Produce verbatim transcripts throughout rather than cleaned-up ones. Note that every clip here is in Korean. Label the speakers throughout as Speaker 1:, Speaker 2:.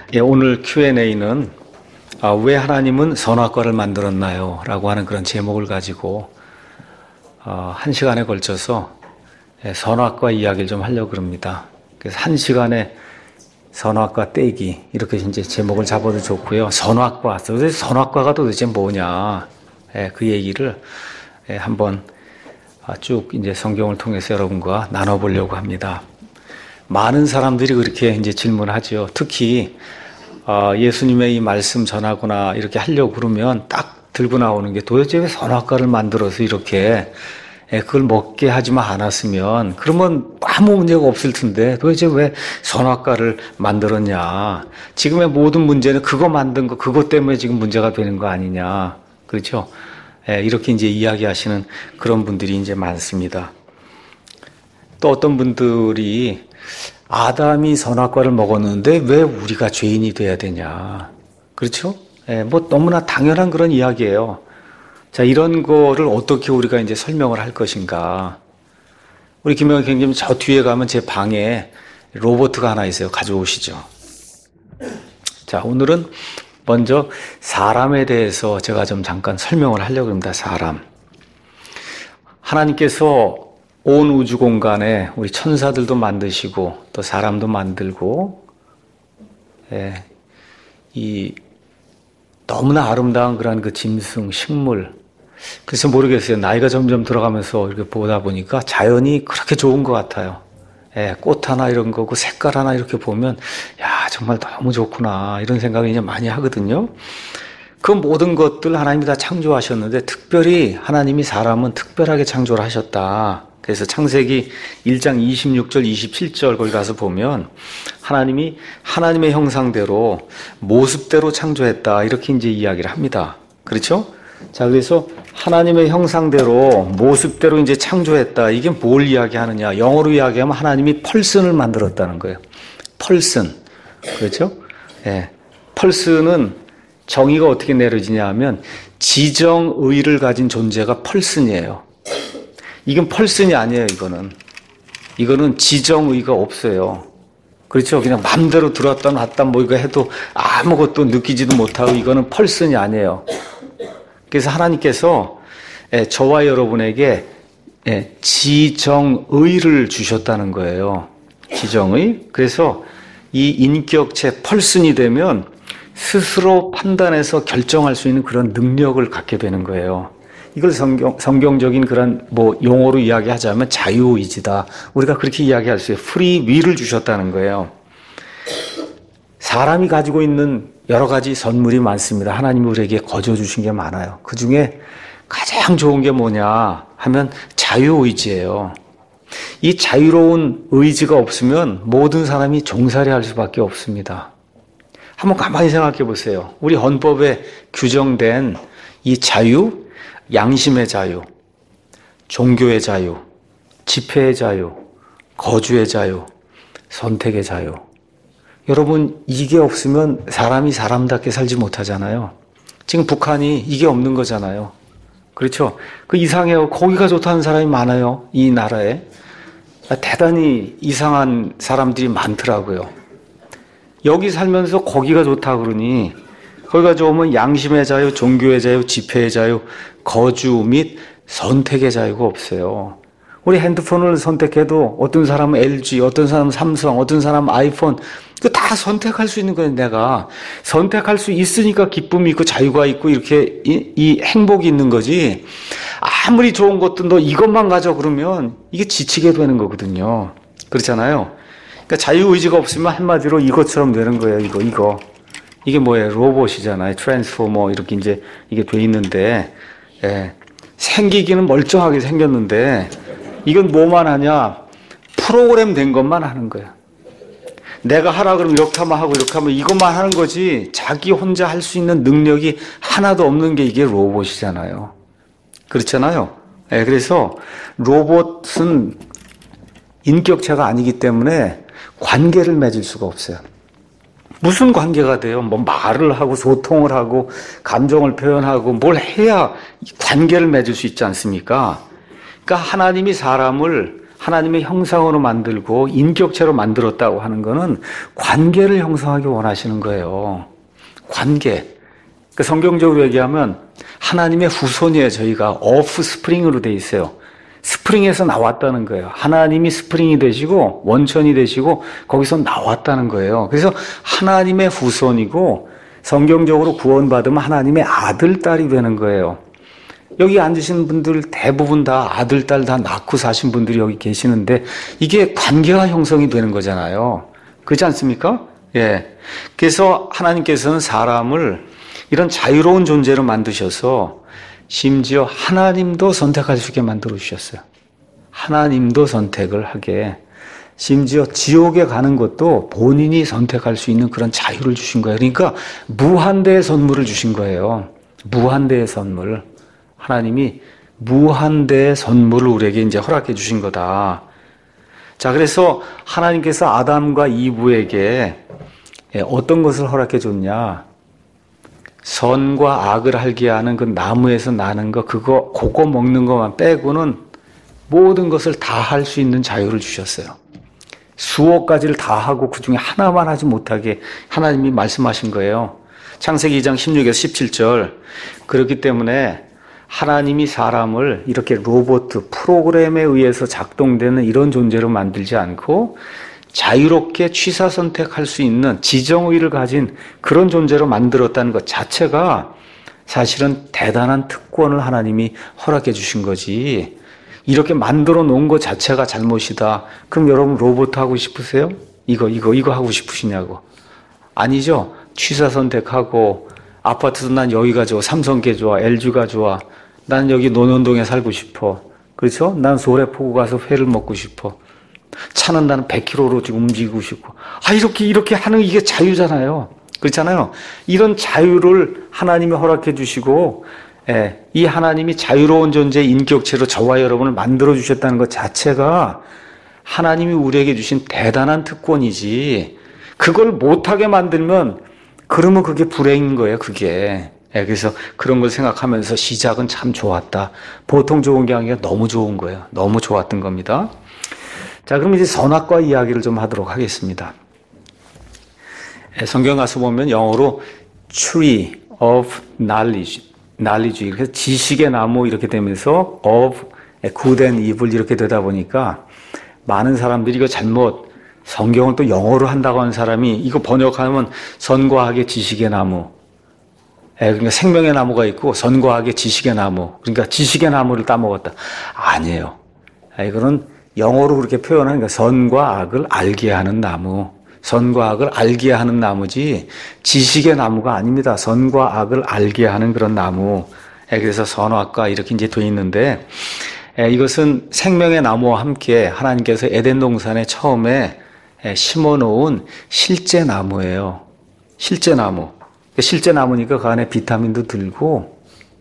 Speaker 1: 예, 오늘 큐 앤 에이는 아, 왜 하나님은 선악과를 만들었나요? 라고 하는 그런 제목을 가지고 어, 한 시간에 걸쳐서 예, 선악과 이야기를 좀 하려고 합니다. 그래서 한 시간에 선악과 떼기 이렇게 이제 제목을 잡아도 좋고요. 선악과, 도대체 선악과가 도대체 뭐냐? 예, 그 얘기를 예, 한번 쭉 이제 성경을 통해서 여러분과 나눠보려고 합니다. 많은 사람들이 그렇게 이제 질문하죠. 특히 예수님의 이 말씀 전하거나 이렇게 하려고 그러면 딱 들고 나오는 게 도대체 왜 선악과를 만들어서 이렇게 그걸 먹게 하지만 않았으면 그러면 아무 문제가 없을 텐데 도대체 왜 선악과를 만들었냐. 지금의 모든 문제는 그거 만든 거 그것 때문에 지금 문제가 되는 거 아니냐. 그렇죠? 이렇게 이제 이야기하시는 그런 분들이 이제 많습니다. 또 어떤 분들이 아담이 선악과를 먹었는데 왜 우리가 죄인이 돼야 되냐. 그렇죠? 예, 뭐 너무나 당연한 그런 이야기예요. 자, 이런 거를 어떻게 우리가 이제 설명을 할 것인가. 우리 김영희 경님 저 뒤에 가면 제 방에 로봇가 하나 있어요. 가져오시죠. 자, 오늘은 먼저 사람에 대해서 제가 좀 잠깐 설명을 하려고 합니다. 사람. 하나님께서 온 우주 공간에 우리 천사들도 만드시고 또 사람도 만들고 예, 이 너무나 아름다운 그런 그 짐승, 식물. 그래서 모르겠어요. 나이가 점점 들어가면서 이렇게 보다 보니까 자연이 그렇게 좋은 것 같아요. 예, 꽃 하나 이런 거, 그 색깔 하나 이렇게 보면 야 정말 너무 좋구나 이런 생각을 이제 많이 하거든요. 그 모든 것들 하나님이 다 창조하셨는데 특별히 하나님이 사람은 특별하게 창조를 하셨다. 그래서 창세기 일 장 이십육 절 이십칠 절 거기 가서 보면 하나님이 하나님의 형상대로 모습대로 창조했다 이렇게 이제 이야기를 합니다. 그렇죠? 자, 그래서 하나님의 형상대로 모습대로 이제 창조했다. 이게 뭘 이야기하느냐? 영어로 이야기하면 하나님이 펄슨을 만들었다는 거예요. 펄슨. 그렇죠? 예. 펄슨은 정의가 어떻게 내려지냐 하면 지정의를 가진 존재가 펄슨이에요. 이건 펄슨이 아니에요, 이거는. 이거는 지정의가 없어요. 그렇죠? 그냥 마음대로 들어왔다 놨다 뭐 이거 해도 아무것도 느끼지도 못하고 이거는 펄슨이 아니에요. 그래서 하나님께서 저와 여러분에게 지정의를 주셨다는 거예요. 지정의. 그래서 이 인격체 펄슨이 되면 스스로 판단해서 결정할 수 있는 그런 능력을 갖게 되는 거예요. 이걸 성경, 성경적인 그런 뭐 용어로 이야기하자면 자유의지다. 우리가 그렇게 이야기할 수 있어요. 프리 윌을 주셨다는 거예요. 사람이 가지고 있는 여러 가지 선물이 많습니다. 하나님이 우리에게 거저 주신 게 많아요. 그 중에 가장 좋은 게 뭐냐 하면 자유의지예요. 이 자유로운 의지가 없으면 모든 사람이 종살이 할 수밖에 없습니다. 한번 가만히 생각해 보세요. 우리 헌법에 규정된 이 자유, 양심의 자유, 종교의 자유, 집회의 자유, 거주의 자유, 선택의 자유. 여러분, 이게 없으면 사람이 사람답게 살지 못하잖아요. 지금 북한이 이게 없는 거잖아요. 그렇죠? 그 이상해요. 거기가 좋다는 사람이 많아요. 이 나라에. 대단히 이상한 사람들이 많더라고요. 여기 살면서 거기가 좋다 그러니 거기가 좋으면 양심의 자유, 종교의 자유, 집회의 자유, 거주 및 선택의 자유가 없어요. 우리 핸드폰을 선택해도 어떤 사람은 엘지, 어떤 사람은 삼성, 어떤 사람은 아이폰, 그 다 선택할 수 있는 거예요. 내가 선택할 수 있으니까 기쁨이 있고 자유가 있고 이렇게 이, 이 행복이 있는 거지. 아무리 좋은 것도 너 이것만 가져 그러면 이게 지치게 되는 거거든요. 그렇잖아요. 그러니까 자유의지가 없으면 한마디로 이것처럼 되는 거예요. 이거 이거 이게 뭐예요? 로봇이잖아요. 트랜스포머 이렇게 이제 이게 돼 있는데 예. 생기기는 멀쩡하게 생겼는데 이건 뭐만 하냐? 프로그램 된 것만 하는 거야. 내가 하라 그러면 이렇게 하면 하고 이렇게 하면 이것만 하는 거지 자기 혼자 할 수 있는 능력이 하나도 없는 게 이게 로봇이잖아요. 그렇잖아요. 예, 그래서 로봇은 인격체가 아니기 때문에 관계를 맺을 수가 없어요. 무슨 관계가 돼요? 뭐 말을 하고 소통을 하고 감정을 표현하고 뭘 해야 관계를 맺을 수 있지 않습니까? 그러니까 하나님이 사람을 하나님의 형상으로 만들고 인격체로 만들었다고 하는 것은 관계를 형성하기 원하시는 거예요. 관계. 그 성경적으로 얘기하면 하나님의 후손이에요. 저희가 오프 스프링으로 돼 있어요. 스프링에서 나왔다는 거예요. 하나님이 스프링이 되시고 원천이 되시고 거기서 나왔다는 거예요. 그래서 하나님의 후손이고 성경적으로 구원받으면 하나님의 아들, 딸이 되는 거예요. 여기 앉으신 분들 대부분 다 아들, 딸 다 낳고 사신 분들이 여기 계시는데 이게 관계가 형성이 되는 거잖아요. 그렇지 않습니까? 예. 그래서 하나님께서는 사람을 이런 자유로운 존재로 만드셔서 심지어 하나님도 선택할 수 있게 만들어 주셨어요. 하나님도 선택을 하게. 심지어 지옥에 가는 것도 본인이 선택할 수 있는 그런 자유를 주신 거예요. 그러니까 무한대의 선물을 주신 거예요. 무한대의 선물. 하나님이 무한대의 선물을 우리에게 이제 허락해 주신 거다. 자, 그래서 하나님께서 아담과 이브에게 어떤 것을 허락해 줬냐? 선과 악을 알게 하는 그 나무에서 나는 거, 그거, 그거 먹는 것만 빼고는 모든 것을 다 할 수 있는 자유를 주셨어요. 수억 가지를 다 하고 그 중에 하나만 하지 못하게 하나님이 말씀하신 거예요. 창세기 이 장 십육에서 십칠 절. 그렇기 때문에 하나님이 사람을 이렇게 로봇, 프로그램에 의해서 작동되는 이런 존재로 만들지 않고 자유롭게 취사 선택할 수 있는 지정의를 가진 그런 존재로 만들었다는 것 자체가 사실은 대단한 특권을 하나님이 허락해 주신 거지. 이렇게 만들어 놓은 것 자체가 잘못이다. 그럼 여러분 로봇 하고 싶으세요? 이거 이거 이거 하고 싶으시냐고. 아니죠. 취사 선택하고 아파트도 난 여기가 좋아, 삼성계 좋아, 엘지가 좋아. 난 여기 논현동에 살고 싶어. 그렇죠? 난 소래포구 가서 회를 먹고 싶어. 차는 나는 백 킬로미터로 지금 움직이고 싶고. 아, 이렇게, 이렇게 하는 이게 자유잖아요. 그렇잖아요. 이런 자유를 하나님이 허락해 주시고, 예, 이 하나님이 자유로운 존재의 인격체로 저와 여러분을 만들어 주셨다는 것 자체가 하나님이 우리에게 주신 대단한 특권이지. 그걸 못하게 만들면, 그러면 그게 불행인 거예요, 그게. 예, 그래서 그런 걸 생각하면서 시작은 참 좋았다. 보통 좋은 게 아니라 너무 좋은 거예요. 너무 좋았던 겁니다. 자, 그럼 이제 선악과 이야기를 좀 하도록 하겠습니다. 성경 가서 보면 영어로 tree of knowledge, knowledge 이렇게 지식의 나무 이렇게 되면서 of good and evil 이렇게 되다 보니까 많은 사람들이 이거 잘못 성경을 또 영어로 한다고 하는 사람이 이거 번역하면 선과 악의 지식의 나무, 그러니까 생명의 나무가 있고 선과 악의 지식의 나무, 그러니까 지식의 나무를 따먹었다. 아니에요. 이거는 영어로 그렇게 표현하니까 선과 악을 알게 하는 나무, 선과 악을 알게 하는 나무지 지식의 나무가 아닙니다. 선과 악을 알게 하는 그런 나무. 그래서 선악과 이렇게 이제 돼 있는데 이것은 생명의 나무와 함께 하나님께서 에덴 동산에 처음에 심어 놓은 실제 나무예요. 실제 나무. 실제 나무니까 그 안에 비타민도 들고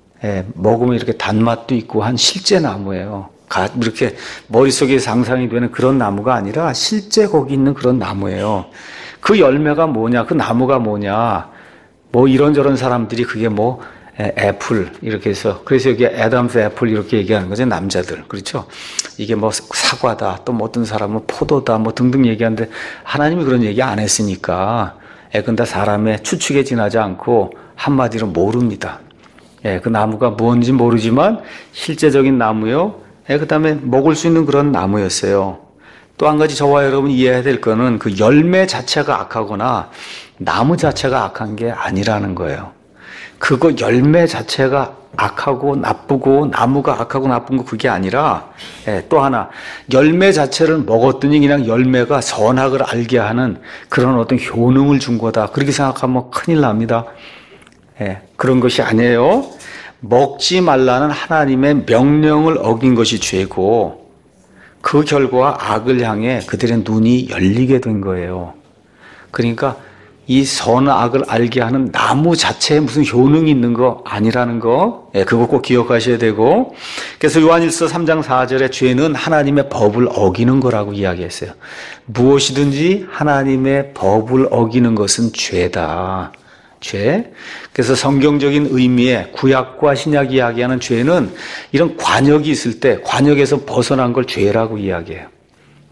Speaker 1: 먹으면 이렇게 단맛도 있고 한 실제 나무예요. 이렇게 머릿속에 상상이 되는 그런 나무가 아니라 실제 거기 있는 그런 나무예요. 그 열매가 뭐냐, 그 나무가 뭐냐, 뭐 이런저런 사람들이 그게 뭐 애플 이렇게 해서, 그래서 여기 애덤스 애플 이렇게 얘기하는 거죠, 남자들. 그렇죠? 이게 뭐 사과다, 또 뭐 어떤 사람은 포도다, 뭐 등등 얘기하는데 하나님이 그런 얘기 안 했으니까 그건 다 사람의 추측에 지나지 않고 한마디로 모릅니다. 예, 그 나무가 뭔지 모르지만 실제적인 나무요. 예, 그 다음에 먹을 수 있는 그런 나무였어요. 또 한 가지 저와 여러분이 이해해야 될 거는 그 열매 자체가 악하거나 나무 자체가 악한 게 아니라는 거예요. 그거 열매 자체가 악하고 나쁘고 나무가 악하고 나쁜 거 그게 아니라 예, 또 하나 열매 자체를 먹었더니 그냥 열매가 선악을 알게 하는 그런 어떤 효능을 준 거다. 그렇게 생각하면 큰일 납니다. 예, 그런 것이 아니에요. 먹지 말라는 하나님의 명령을 어긴 것이 죄고 그 결과 악을 향해 그들의 눈이 열리게 된 거예요. 그러니까 이 선악을 알게 하는 나무 자체에 무슨 효능이 있는 거 아니라는 거, 예, 그거 꼭 기억하셔야 되고, 그래서 요한일서 삼 장 사 절에 죄는 하나님의 법을 어기는 거라고 이야기했어요. 무엇이든지 하나님의 법을 어기는 것은 죄다. 죄. 그래서 성경적인 의미의 구약과 신약이 이야기하는 죄는 이런 관역이 있을 때 관역에서 벗어난 걸 죄라고 이야기해요.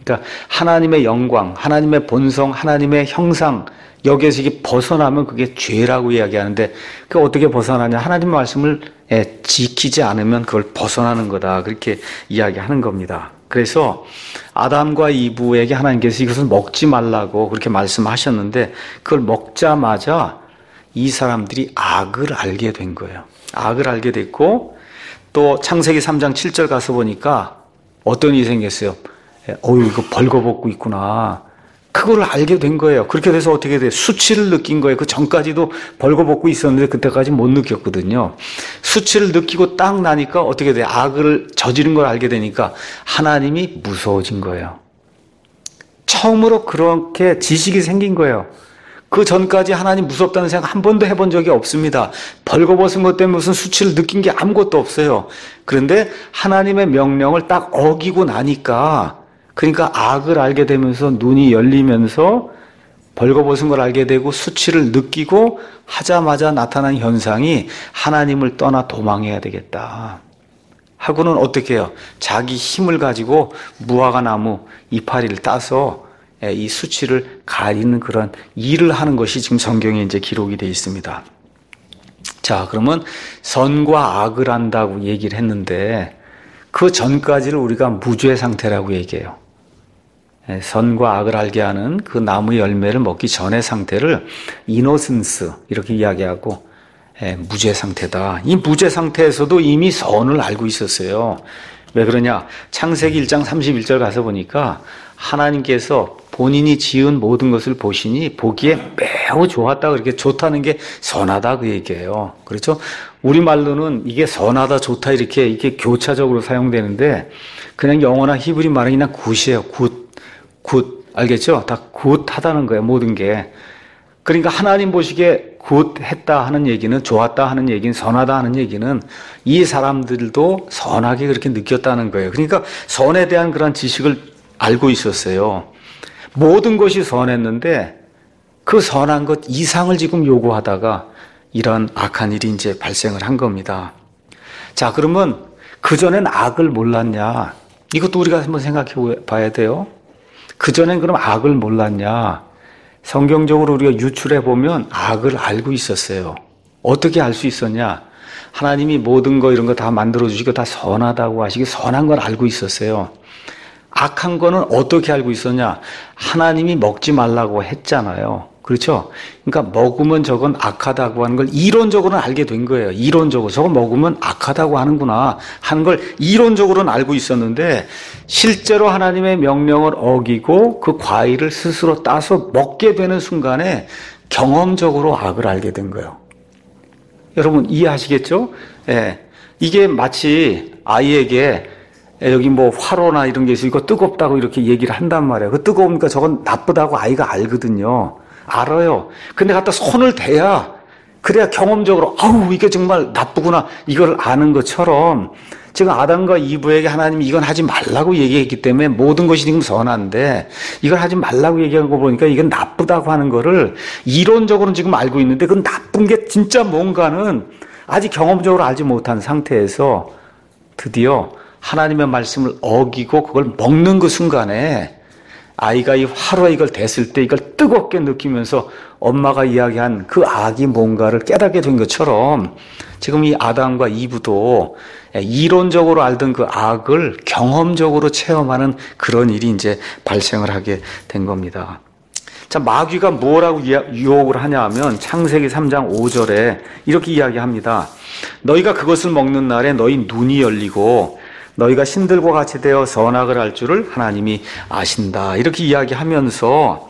Speaker 1: 그러니까 하나님의 영광, 하나님의 본성, 하나님의 형상, 여기에서 이게 벗어나면 그게 죄라고 이야기하는데, 그 어떻게 벗어나냐? 하나님의 말씀을 지키지 않으면 그걸 벗어나는 거다. 그렇게 이야기하는 겁니다. 그래서 아담과 이브에게 하나님께서 이것을 먹지 말라고 그렇게 말씀하셨는데, 그걸 먹자마자 이 사람들이 악을 알게 된 거예요. 악을 알게 됐고, 또 창세기 삼 장 칠 절 가서 보니까 어떤 일이 생겼어요. 어휴, 이거 벌거벗고 있구나. 그걸 알게 된 거예요. 그렇게 돼서 어떻게 돼요? 수치를 느낀 거예요. 그 전까지도 벌거벗고 있었는데 그때까지 못 느꼈거든요. 수치를 느끼고 딱 나니까 어떻게 돼요? 악을 저지른 걸 알게 되니까 하나님이 무서워진 거예요. 처음으로 그렇게 지식이 생긴 거예요. 그 전까지 하나님 무섭다는 생각 한 번도 해본 적이 없습니다. 벌거벗은 것 때문에 무슨 수치를 느낀 게 아무것도 없어요. 그런데 하나님의 명령을 딱 어기고 나니까, 그러니까 악을 알게 되면서 눈이 열리면서 벌거벗은 걸 알게 되고 수치를 느끼고 하자마자 나타난 현상이 하나님을 떠나 도망해야 되겠다 하고는 어떻게 해요? 자기 힘을 가지고 무화과 나무 이파리를 따서 이 수치를 가리는 그런 일을 하는 것이 지금 성경에 이제 기록이 되어 있습니다. 자, 그러면 선과 악을 안다고 얘기를 했는데 그 전까지를 우리가 무죄 상태라고 얘기해요. 선과 악을 알게 하는 그 나무의 열매를 먹기 전의 상태를 이노센스 이렇게 이야기하고 무죄 상태다. 이 무죄 상태에서도 이미 선을 알고 있었어요. 왜 그러냐? 창세기 일 장 삼십일 절 가서 보니까 하나님께서 본인이 지은 모든 것을 보시니 보기에 매우 좋았다. 그렇게 좋다는 게 선하다 그 얘기예요. 그렇죠? 우리말로는 이게 선하다, 좋다 이렇게 이게 교차적으로 사용되는데 그냥 영어나 히브리 말은 그냥 굿이에요. 굿, 굿. 알겠죠? 다 굿하다는 거예요. 모든 게. 그러니까 하나님 보시기에 굿했다 하는 얘기는, 좋았다 하는 얘기는, 선하다 하는 얘기는 이 사람들도 선하게 그렇게 느꼈다는 거예요. 그러니까 선에 대한 그런 지식을 알고 있었어요. 모든 것이 선했는데 그 선한 것 이상을 지금 요구하다가 이런 악한 일이 이제 발생을 한 겁니다. 자, 그러면 그전엔 악을 몰랐냐? 이것도 우리가 한번 생각해 봐야 돼요. 그전엔 그럼 악을 몰랐냐? 성경적으로 우리가 유출해 보면 악을 알고 있었어요. 어떻게 알 수 있었냐? 하나님이 모든 거 이런 거 다 만들어 주시고 다 선하다고 하시고 선한 걸 알고 있었어요. 악한 거는 어떻게 알고 있었냐? 하나님이 먹지 말라고 했잖아요. 그렇죠? 그러니까 먹으면 저건 악하다고 하는 걸 이론적으로는 알게 된 거예요. 이론적으로 저거 먹으면 악하다고 하는구나 하는 걸 이론적으로는 알고 있었는데 실제로 하나님의 명령을 어기고 그 과일을 스스로 따서 먹게 되는 순간에 경험적으로 악을 알게 된 거예요. 여러분 이해하시겠죠? 예. 이게 마치 아이에게 여기 뭐 화로나 이런 게 있어 이거 뜨겁다고 이렇게 얘기를 한단 말이에요. 그 뜨거우니까 저건 나쁘다고 아이가 알거든요. 알아요. 근데 갖다 손을 대야 그래야 경험적으로 아우 이게 정말 나쁘구나 이걸 아는 것처럼 지금 아담과 이브에게 하나님이 이건 하지 말라고 얘기했기 때문에 모든 것이 지금 선한데 이걸 하지 말라고 얘기한 거 보니까 이건 나쁘다고 하는 거를 이론적으로는 지금 알고 있는데 그 나쁜 게 진짜 뭔가는 아직 경험적으로 알지 못한 상태에서 드디어 하나님의 말씀을 어기고 그걸 먹는 그 순간에 아이가 이 화로에 이걸 댔을 때 이걸 뜨겁게 느끼면서 엄마가 이야기한 그 악이 뭔가를 깨닫게 된 것처럼 지금 이 아담과 이브도 이론적으로 알던 그 악을 경험적으로 체험하는 그런 일이 이제 발생을 하게 된 겁니다. 자, 마귀가 뭐라고 유혹을 하냐 하면 창세기 삼 장 오 절에 이렇게 이야기합니다. 너희가 그것을 먹는 날에 너희 눈이 열리고 너희가 신들과 같이 되어 선악을 알 줄을 하나님이 아신다. 이렇게 이야기하면서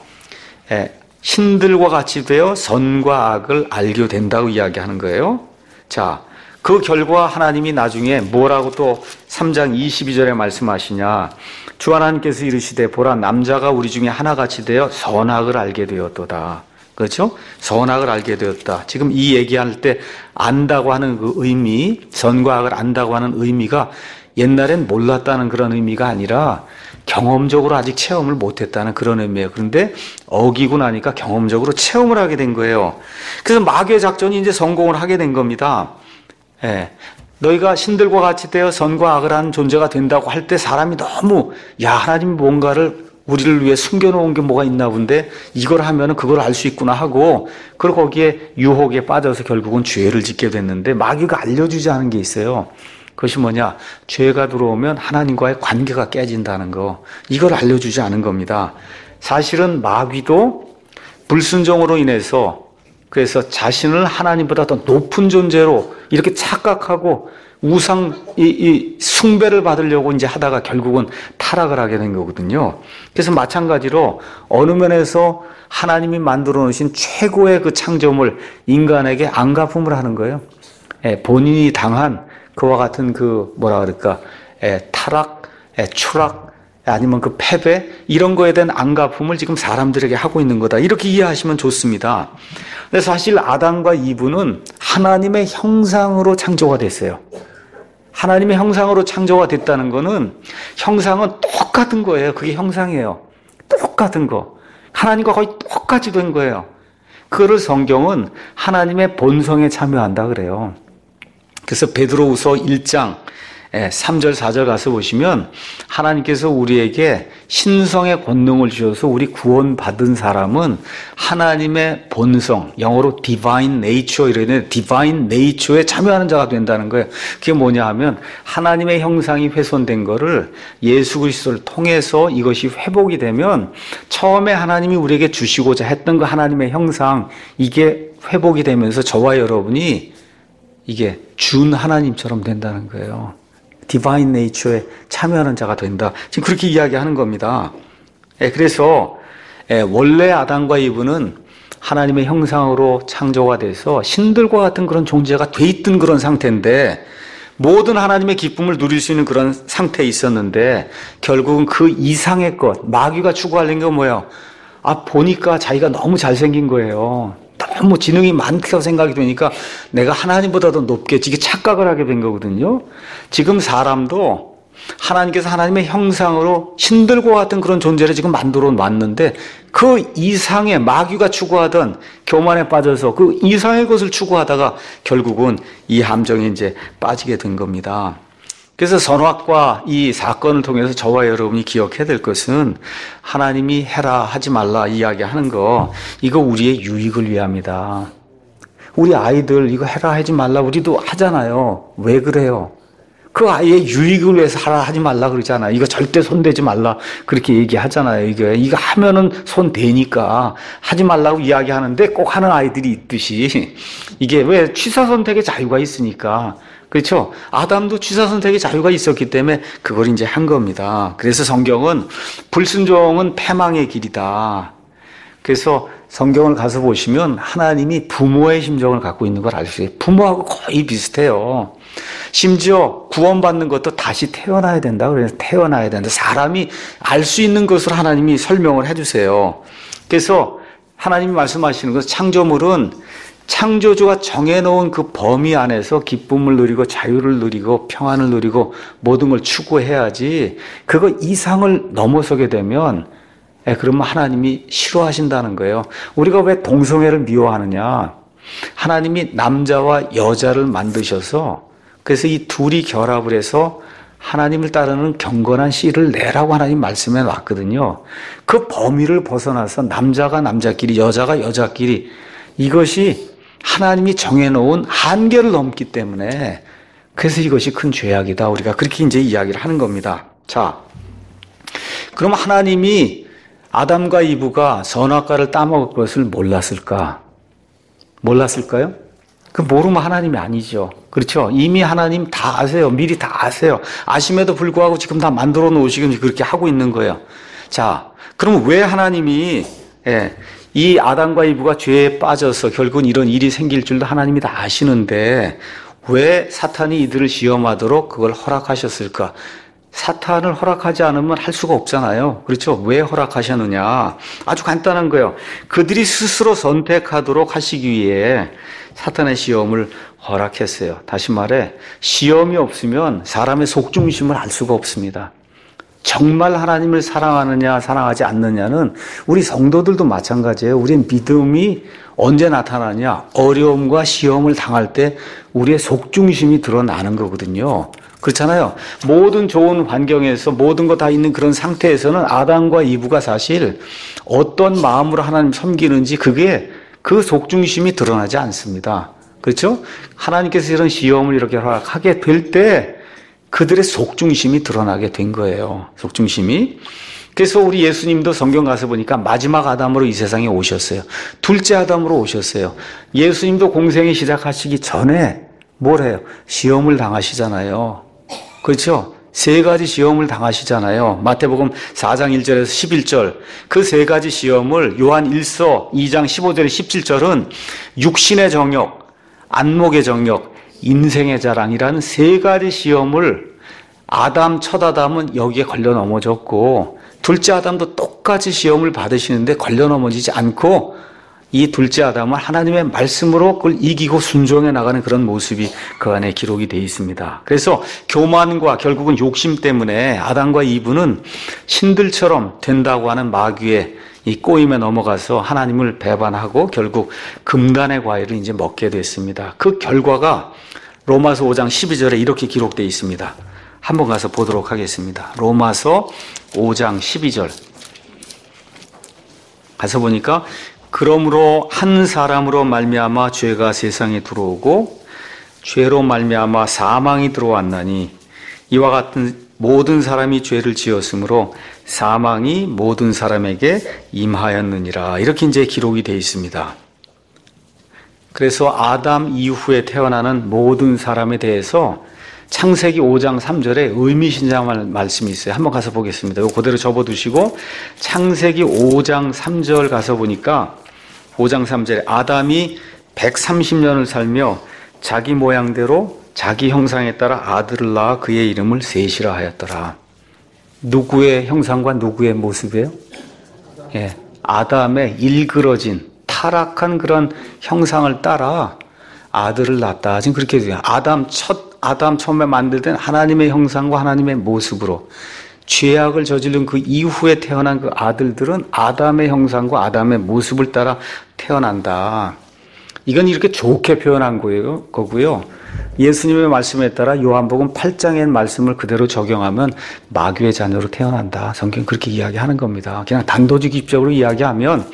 Speaker 1: 신들과 같이 되어 선과 악을 알게 된다고 이야기하는 거예요. 자, 그 결과 하나님이 나중에 뭐라고 또 삼 장 이십이 절에 말씀하시냐. 주 하나님께서 이르시되 보라 남자가 우리 중에 하나같이 되어 선악을 알게 되었도다. 그렇죠? 선악을 알게 되었다. 지금 이 얘기할 때 안다고 하는 그 의미, 선과 악을 안다고 하는 의미가 옛날엔 몰랐다는 그런 의미가 아니라 경험적으로 아직 체험을 못했다는 그런 의미예요. 그런데 어기고 나니까 경험적으로 체험을 하게 된 거예요. 그래서 마귀의 작전이 이제 성공을 하게 된 겁니다. 예. 너희가 신들과 같이 되어 선과 악을 하는 존재가 된다고 할 때 사람이 너무 야 하나님이 뭔가를 우리를 위해 숨겨놓은 게 뭐가 있나 본데 이걸 하면은 그걸 알 수 있구나 하고 그리고 거기에 유혹에 빠져서 결국은 죄를 짓게 됐는데 마귀가 알려주지 않은 게 있어요. 그것이 뭐냐? 죄가 들어오면 하나님과의 관계가 깨진다는 거. 이걸 알려주지 않은 겁니다. 사실은 마귀도 불순종으로 인해서 그래서 자신을 하나님보다 더 높은 존재로 이렇게 착각하고 우상, 이, 이 숭배를 받으려고 이제 하다가 결국은 타락을 하게 된 거거든요. 그래서 마찬가지로 어느 면에서 하나님이 만들어 놓으신 최고의 그 창조물 인간에게 안갚음을 하는 거예요. 예, 본인이 당한 그와 같은 그 뭐라 그럴까 예, 타락, 예, 추락 아니면 그 패배 이런 거에 대한 안갚음을 지금 사람들에게 하고 있는 거다. 이렇게 이해하시면 좋습니다. 근데 사실 아담과 이브는 하나님의 형상으로 창조가 됐어요. 하나님의 형상으로 창조가 됐다는 거는 형상은 똑같은 거예요. 그게 형상이에요. 똑같은 거. 하나님과 거의 똑같이 된 거예요. 그거를 성경은 하나님의 본성에 참여한다 그래요. 그래서 베드로후서 일 장 삼 절 사 절 가서 보시면 하나님께서 우리에게 신성의 권능을 주셔서 우리 구원받은 사람은 하나님의 본성, 영어로 divine nature 이러는데 divine nature에 참여하는 자가 된다는 거예요. 그게 뭐냐 하면 하나님의 형상이 훼손된 거를 예수 그리스도를 통해서 이것이 회복이 되면 처음에 하나님이 우리에게 주시고자 했던 그 하나님의 형상 이게 회복이 되면서 저와 여러분이 이게 준 하나님처럼 된다는 거예요. 디바인 네이처에 참여하는 자가 된다. 지금 그렇게 이야기하는 겁니다. 예, 그래서 예, 원래 아담과 이브는 하나님의 형상으로 창조가 돼서 신들과 같은 그런 존재가 돼 있던 그런 상태인데 모든 하나님의 기쁨을 누릴 수 있는 그런 상태에 있었는데 결국은 그 이상의 것, 마귀가 추구하는 게 뭐예요? 아, 보니까 자기가 너무 잘생긴 거예요. 너무 지능이 많다고 생각이 되니까 내가 하나님보다 더 높겠지. 이게 착각을 하게 된 거거든요. 지금 사람도 하나님께서 하나님의 형상으로 신들과 같은 그런 존재를 지금 만들어 놨는데 그 이상의 마귀가 추구하던 교만에 빠져서 그 이상의 것을 추구하다가 결국은 이 함정에 이제 빠지게 된 겁니다. 그래서 선악과 이 사건을 통해서 저와 여러분이 기억해야 될 것은 하나님이 해라 하지 말라 이야기하는 거 이거 우리의 유익을 위함이다. 우리 아이들 이거 해라 하지 말라 우리도 하잖아요. 왜 그래요? 그 아이의 유익을 위해서 하라 하지 말라 그러잖아요. 이거 절대 손대지 말라 그렇게 얘기하잖아요. 이게 이거 하면은 손 대니까 하지 말라고 이야기하는데 꼭 하는 아이들이 있듯이 이게 왜 취사 선택의 자유가 있으니까. 그렇죠? 아담도 취사 선택의 자유가 있었기 때문에 그걸 이제 한 겁니다. 그래서 성경은 불순종은 패망의 길이다. 그래서 성경을 가서 보시면 하나님이 부모의 심정을 갖고 있는 걸 알 수 있어요. 부모하고 거의 비슷해요. 심지어 구원받는 것도 다시 태어나야 된다. 그래서 태어나야 된다. 사람이 알 수 있는 것으로 하나님이 설명을 해주세요. 그래서 하나님이 말씀하시는 것은 창조물은 창조주가 정해놓은 그 범위 안에서 기쁨을 누리고 자유를 누리고 평안을 누리고 모든 걸 추구해야지 그거 이상을 넘어서게 되면 예, 그러면 하나님이 싫어하신다는 거예요. 우리가 왜 동성애를 미워하느냐? 하나님이 남자와 여자를 만드셔서 그래서 이 둘이 결합을 해서 하나님을 따르는 경건한 씨를 내라고 하나님 말씀해 놨거든요. 그 범위를 벗어나서 남자가 남자끼리 여자가 여자끼리 이것이 하나님이 정해놓은 한계를 넘기 때문에 그래서 이것이 큰 죄악이다. 우리가 그렇게 이제 이야기를 하는 겁니다. 자, 그럼 하나님이 아담과 이브가 선악과를 따먹을 것을 몰랐을까? 몰랐을까요? 그 모르면 하나님이 아니죠. 그렇죠? 이미 하나님 다 아세요. 미리 다 아세요. 아심에도 불구하고 지금 다 만들어 놓으시고 그렇게 하고 있는 거예요. 자, 그럼 왜 하나님이 예, 이 아담과 이브가 죄에 빠져서 결국은 이런 일이 생길 줄도 하나님이 다 아시는데 왜 사탄이 이들을 시험하도록 그걸 허락하셨을까? 사탄을 허락하지 않으면 할 수가 없잖아요. 그렇죠? 왜 허락하셨느냐? 아주 간단한 거예요. 그들이 스스로 선택하도록 하시기 위해 사탄의 시험을 허락했어요. 다시 말해 시험이 없으면 사람의 속중심을 알 수가 없습니다. 정말 하나님을 사랑하느냐 사랑하지 않느냐는 우리 성도들도 마찬가지예요. 우리의 믿음이 언제 나타나냐? 어려움과 시험을 당할 때 우리의 속중심이 드러나는 거거든요. 그렇잖아요. 모든 좋은 환경에서 모든 거 다 있는 그런 상태에서는 아담과 이브가 사실 어떤 마음으로 하나님 섬기는지 그게 그 속중심이 드러나지 않습니다. 그렇죠? 하나님께서 이런 시험을 이렇게 하게 될 때 그들의 속중심이 드러나게 된 거예요. 속중심이. 그래서 우리 예수님도 성경 가서 보니까 마지막 아담으로 이 세상에 오셨어요. 둘째 아담으로 오셨어요. 예수님도 공생이 시작하시기 전에 뭘 해요? 시험을 당하시잖아요. 그렇죠? 세 가지 시험을 당하시잖아요. 마태복음 사 장 일 절에서 십일 절. 그 세 가지 시험을 요한 일서 이 장 십오 절에 십칠 절은 육신의 정욕, 안목의 정욕, 인생의 자랑이라는 세 가지 시험을 아담, 첫 아담은 여기에 걸려 넘어졌고 둘째 아담도 똑같이 시험을 받으시는데 걸려 넘어지지 않고 이 둘째 아담은 하나님의 말씀으로 그걸 이기고 순종해 나가는 그런 모습이 그 안에 기록이 되어 있습니다. 그래서 교만과 결국은 욕심 때문에 아담과 이브는 신들처럼 된다고 하는 마귀의 이 꼬임에 넘어가서 하나님을 배반하고 결국 금단의 과일을 이제 먹게 됐습니다. 그 결과가 로마서 오 장 십이 절에 이렇게 기록되어 있습니다. 한번 가서 보도록 하겠습니다. 로마서 오 장 십이 절 가서 보니까 그러므로 한 사람으로 말미암아 죄가 세상에 들어오고 죄로 말미암아 사망이 들어왔나니 이와 같은 모든 사람이 죄를 지었으므로 사망이 모든 사람에게 임하였느니라. 이렇게 이제 기록이 되어 있습니다. 그래서 아담 이후에 태어나는 모든 사람에 대해서 창세기 오 장 삼 절에 의미심장한 말씀이 있어요. 한번 가서 보겠습니다. 이거 그대로 접어두시고 창세기 오 장 삼 절 가서 보니까 오 장 삼 절에 아담이 백삼십 년을 살며 자기 모양대로 자기 형상에 따라 아들을 낳아 그의 이름을 셋이라 하였더라. 누구의 형상과 누구의 모습이에요? 예, 아담의 일그러진 타락한 그런 형상을 따라 아들을 낳았다. 지금 그렇게 돼요. 아담 첫 아담 처음에 만들던 하나님의 형상과 하나님의 모습으로 죄악을 저지른 그 이후에 태어난 그 아들들은 아담의 형상과 아담의 모습을 따라 태어난다. 이건 이렇게 좋게 표현한 거예요. 거고요. 예수님의 말씀에 따라 요한복음 팔 장의 말씀을 그대로 적용하면 마귀의 자녀로 태어난다. 성경 그렇게 이야기하는 겁니다. 그냥 단도직입적으로 이야기하면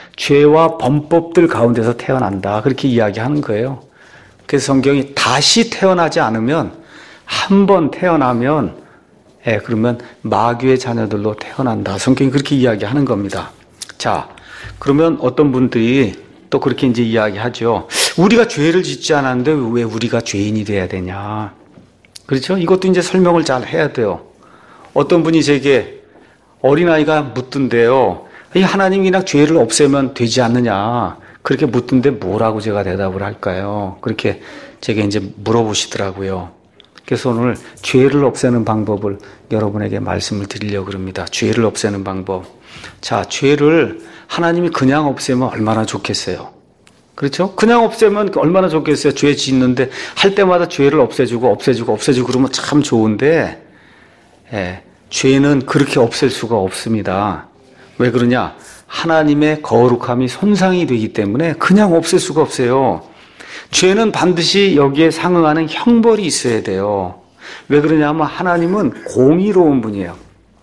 Speaker 1: 죄와 범법들 가운데서 태어난다. 그렇게 이야기하는 거예요. 그래서 성경이 다시 태어나지 않으면 한 번 태어나면 예, 그러면 마귀의 자녀들로 태어난다. 성경이 그렇게 이야기하는 겁니다. 자, 그러면 어떤 분들이 또 그렇게 이제 이야기하죠. 우리가 죄를 짓지 않았는데 왜 우리가 죄인이 돼야 되냐. 그렇죠? 이것도 이제 설명을 잘 해야 돼요. 어떤 분이 제게 어린아이가 묻던데요. 이 하나님이 그냥 죄를 없애면 되지 않느냐. 그렇게 묻던데 뭐라고 제가 대답을 할까요? 그렇게 제게 이제 물어보시더라고요. 그래서 오늘 죄를 없애는 방법을 여러분에게 말씀을 드리려고 합니다. 죄를 없애는 방법. 자, 죄를 하나님이 그냥 없애면 얼마나 좋겠어요. 그렇죠? 그냥 없애면 얼마나 좋겠어요. 죄 짓는데 할 때마다 죄를 없애주고 없애주고 없애주고 그러면 참 좋은데 예, 죄는 그렇게 없앨 수가 없습니다. 왜 그러냐? 하나님의 거룩함이 손상이 되기 때문에 그냥 없앨 수가 없어요. 죄는 반드시 여기에 상응하는 형벌이 있어야 돼요. 왜 그러냐면 하나님은 공의로운 분이에요.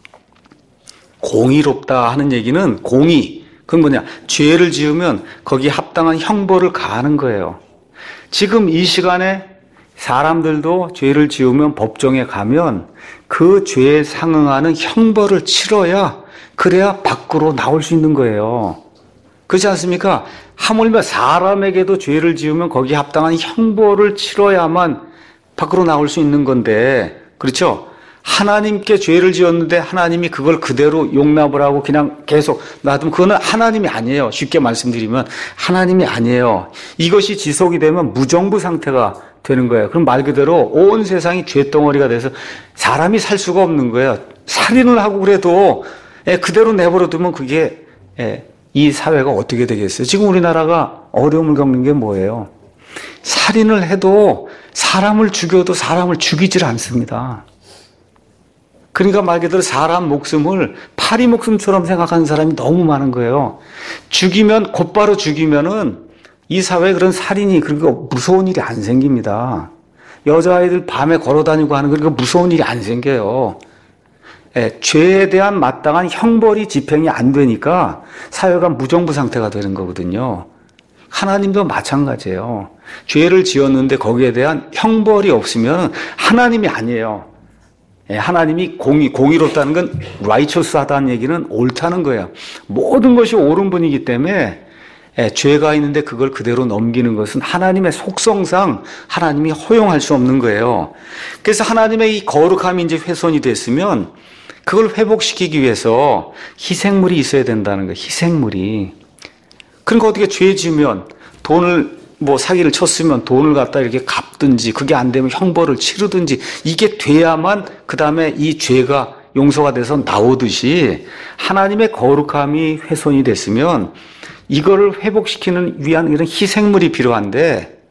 Speaker 1: 공의롭다 하는 얘기는 공의. 그건 뭐냐? 죄를 지으면 거기에 합당한 형벌을 가하는 거예요. 지금 이 시간에 사람들도 죄를 지으면 법정에 가면 그 죄에 상응하는 형벌을 치러야 그래야 밖으로 나올 수 있는 거예요. 그렇지 않습니까? 하물며 사람에게도 죄를 지으면 거기에 합당한 형벌을 치러야만 밖으로 나올 수 있는 건데, 그렇죠? 하나님께 죄를 지었는데 하나님이 그걸 그대로 용납을 하고 그냥 계속 놔두면 그거는 하나님이 아니에요. 쉽게 말씀드리면 하나님이 아니에요. 이것이 지속이 되면 무정부 상태가 되는 거예요. 그럼 말 그대로 온 세상이 죄덩어리가 돼서 사람이 살 수가 없는 거예요. 살인을 하고 그래도 그대로 내버려 두면 그게 이 사회가 어떻게 되겠어요? 지금 우리나라가 어려움을 겪는 게 뭐예요? 살인을 해도 사람을 죽여도 사람을 죽이질 않습니다. 그러니까 말 그대로 사람 목숨을 파리 목숨처럼 생각하는 사람이 너무 많은 거예요. 죽이면, 곧바로 죽이면은 이 사회에 그런 살인이, 그러니까 무서운 일이 안 생깁니다. 여자아이들 밤에 걸어 다니고 하는, 그러니까 무서운 일이 안 생겨요. 예, 죄에 대한 마땅한 형벌이 집행이 안 되니까 사회가 무정부 상태가 되는 거거든요. 하나님도 마찬가지예요. 죄를 지었는데 거기에 대한 형벌이 없으면 하나님이 아니에요. 예, 하나님이 공의, 공의롭다는 건 righteous하다는 얘기는 옳다는 거예요. 모든 것이 옳은 분이기 때문에 예, 죄가 있는데 그걸 그대로 넘기는 것은 하나님의 속성상 하나님이 허용할 수 없는 거예요. 그래서 하나님의 이 거룩함이 이제 훼손이 됐으면 그걸 회복시키기 위해서 희생물이 있어야 된다는 거예요. 희생물이. 그러니까 어떻게 죄 지으면 돈을 뭐 사기를 쳤으면 돈을 갖다 이렇게 갚든지, 그게 안 되면 형벌을 치르든지, 이게 돼야만 그 다음에 이 죄가 용서가 돼서 나오듯이 하나님의 거룩함이 훼손이 됐으면 이거를 회복시키는 위한 이런 희생물이 필요한데,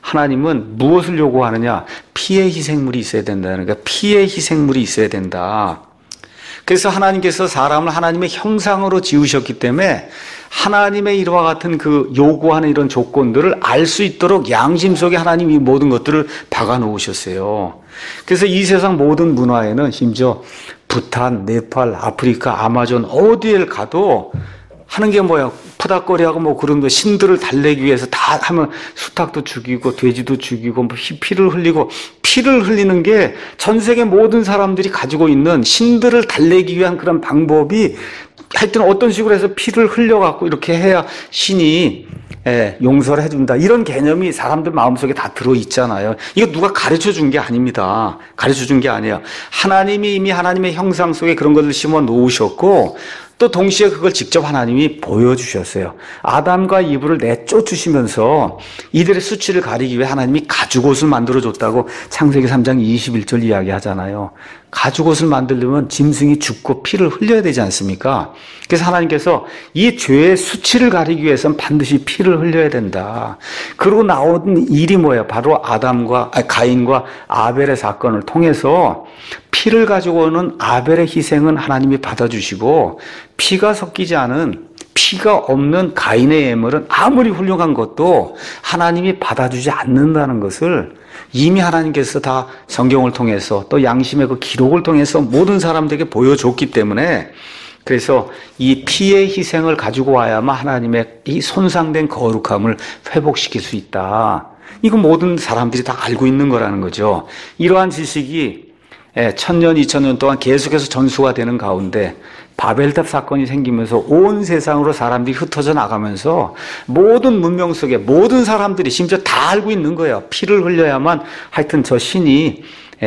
Speaker 1: 하나님은 무엇을 요구하느냐? 피의 희생물이 있어야 된다는 거예요. 피의 희생물이 있어야 된다. 그래서 하나님께서 사람을 하나님의 형상으로 지으셨기 때문에 하나님의 이와 같은 그 요구하는 이런 조건들을 알 수 있도록 양심 속에 하나님이 모든 것들을 박아 놓으셨어요. 그래서 이 세상 모든 문화에는, 심지어 부탄, 네팔, 아프리카, 아마존 어디에 가도 하는 게 뭐야? 푸닥거리하고 뭐 그런 거, 신들을 달래기 위해서 다 하면 수탉도 죽이고 돼지도 죽이고 뭐 피를 흘리고, 피를 흘리는 게 전 세계 모든 사람들이 가지고 있는 신들을 달래기 위한 그런 방법이, 하여튼 어떤 식으로 해서 피를 흘려갖고 이렇게 해야 신이 예, 용서를 해준다. 이런 개념이 사람들 마음속에 다 들어있잖아요. 이거 누가 가르쳐 준 게 아닙니다. 가르쳐 준 게 아니에요. 하나님이 이미 하나님의 형상 속에 그런 것을 심어 놓으셨고, 또 동시에 그걸 직접 하나님이 보여주셨어요. 아담과 이브를 내쫓으시면서 이들의 수치를 가리기 위해 하나님이 가죽옷을 만들어줬다고 창세기 삼 장 이십일 절 이야기하잖아요. 가죽옷을 만들려면 짐승이 죽고 피를 흘려야 되지 않습니까? 그래서 하나님께서 이 죄의 수치를 가리기 위해서는 반드시 피를 흘려야 된다. 그러고 나온 일이 뭐예요? 바로 아담과, 아니, 가인과 아벨의 사건을 통해서 피를 가지고 오는 아벨의 희생은 하나님이 받아주시고, 피가 섞이지 않은, 피가 없는 가인의 예물은 아무리 훌륭한 것도 하나님이 받아주지 않는다는 것을 이미 하나님께서 다 성경을 통해서 또 양심의 그 기록을 통해서 모든 사람들에게 보여줬기 때문에, 그래서 이 피의 희생을 가지고 와야만 하나님의 이 손상된 거룩함을 회복시킬 수 있다. 이거 모든 사람들이 다 알고 있는 거라는 거죠. 이러한 지식이 천년, 이천년 동안 계속해서 전수가 되는 가운데 바벨탑 사건이 생기면서 온 세상으로 사람들이 흩어져 나가면서 모든 문명 속에 모든 사람들이 심지어 다 알고 있는 거예요. 피를 흘려야만 하여튼 저 신이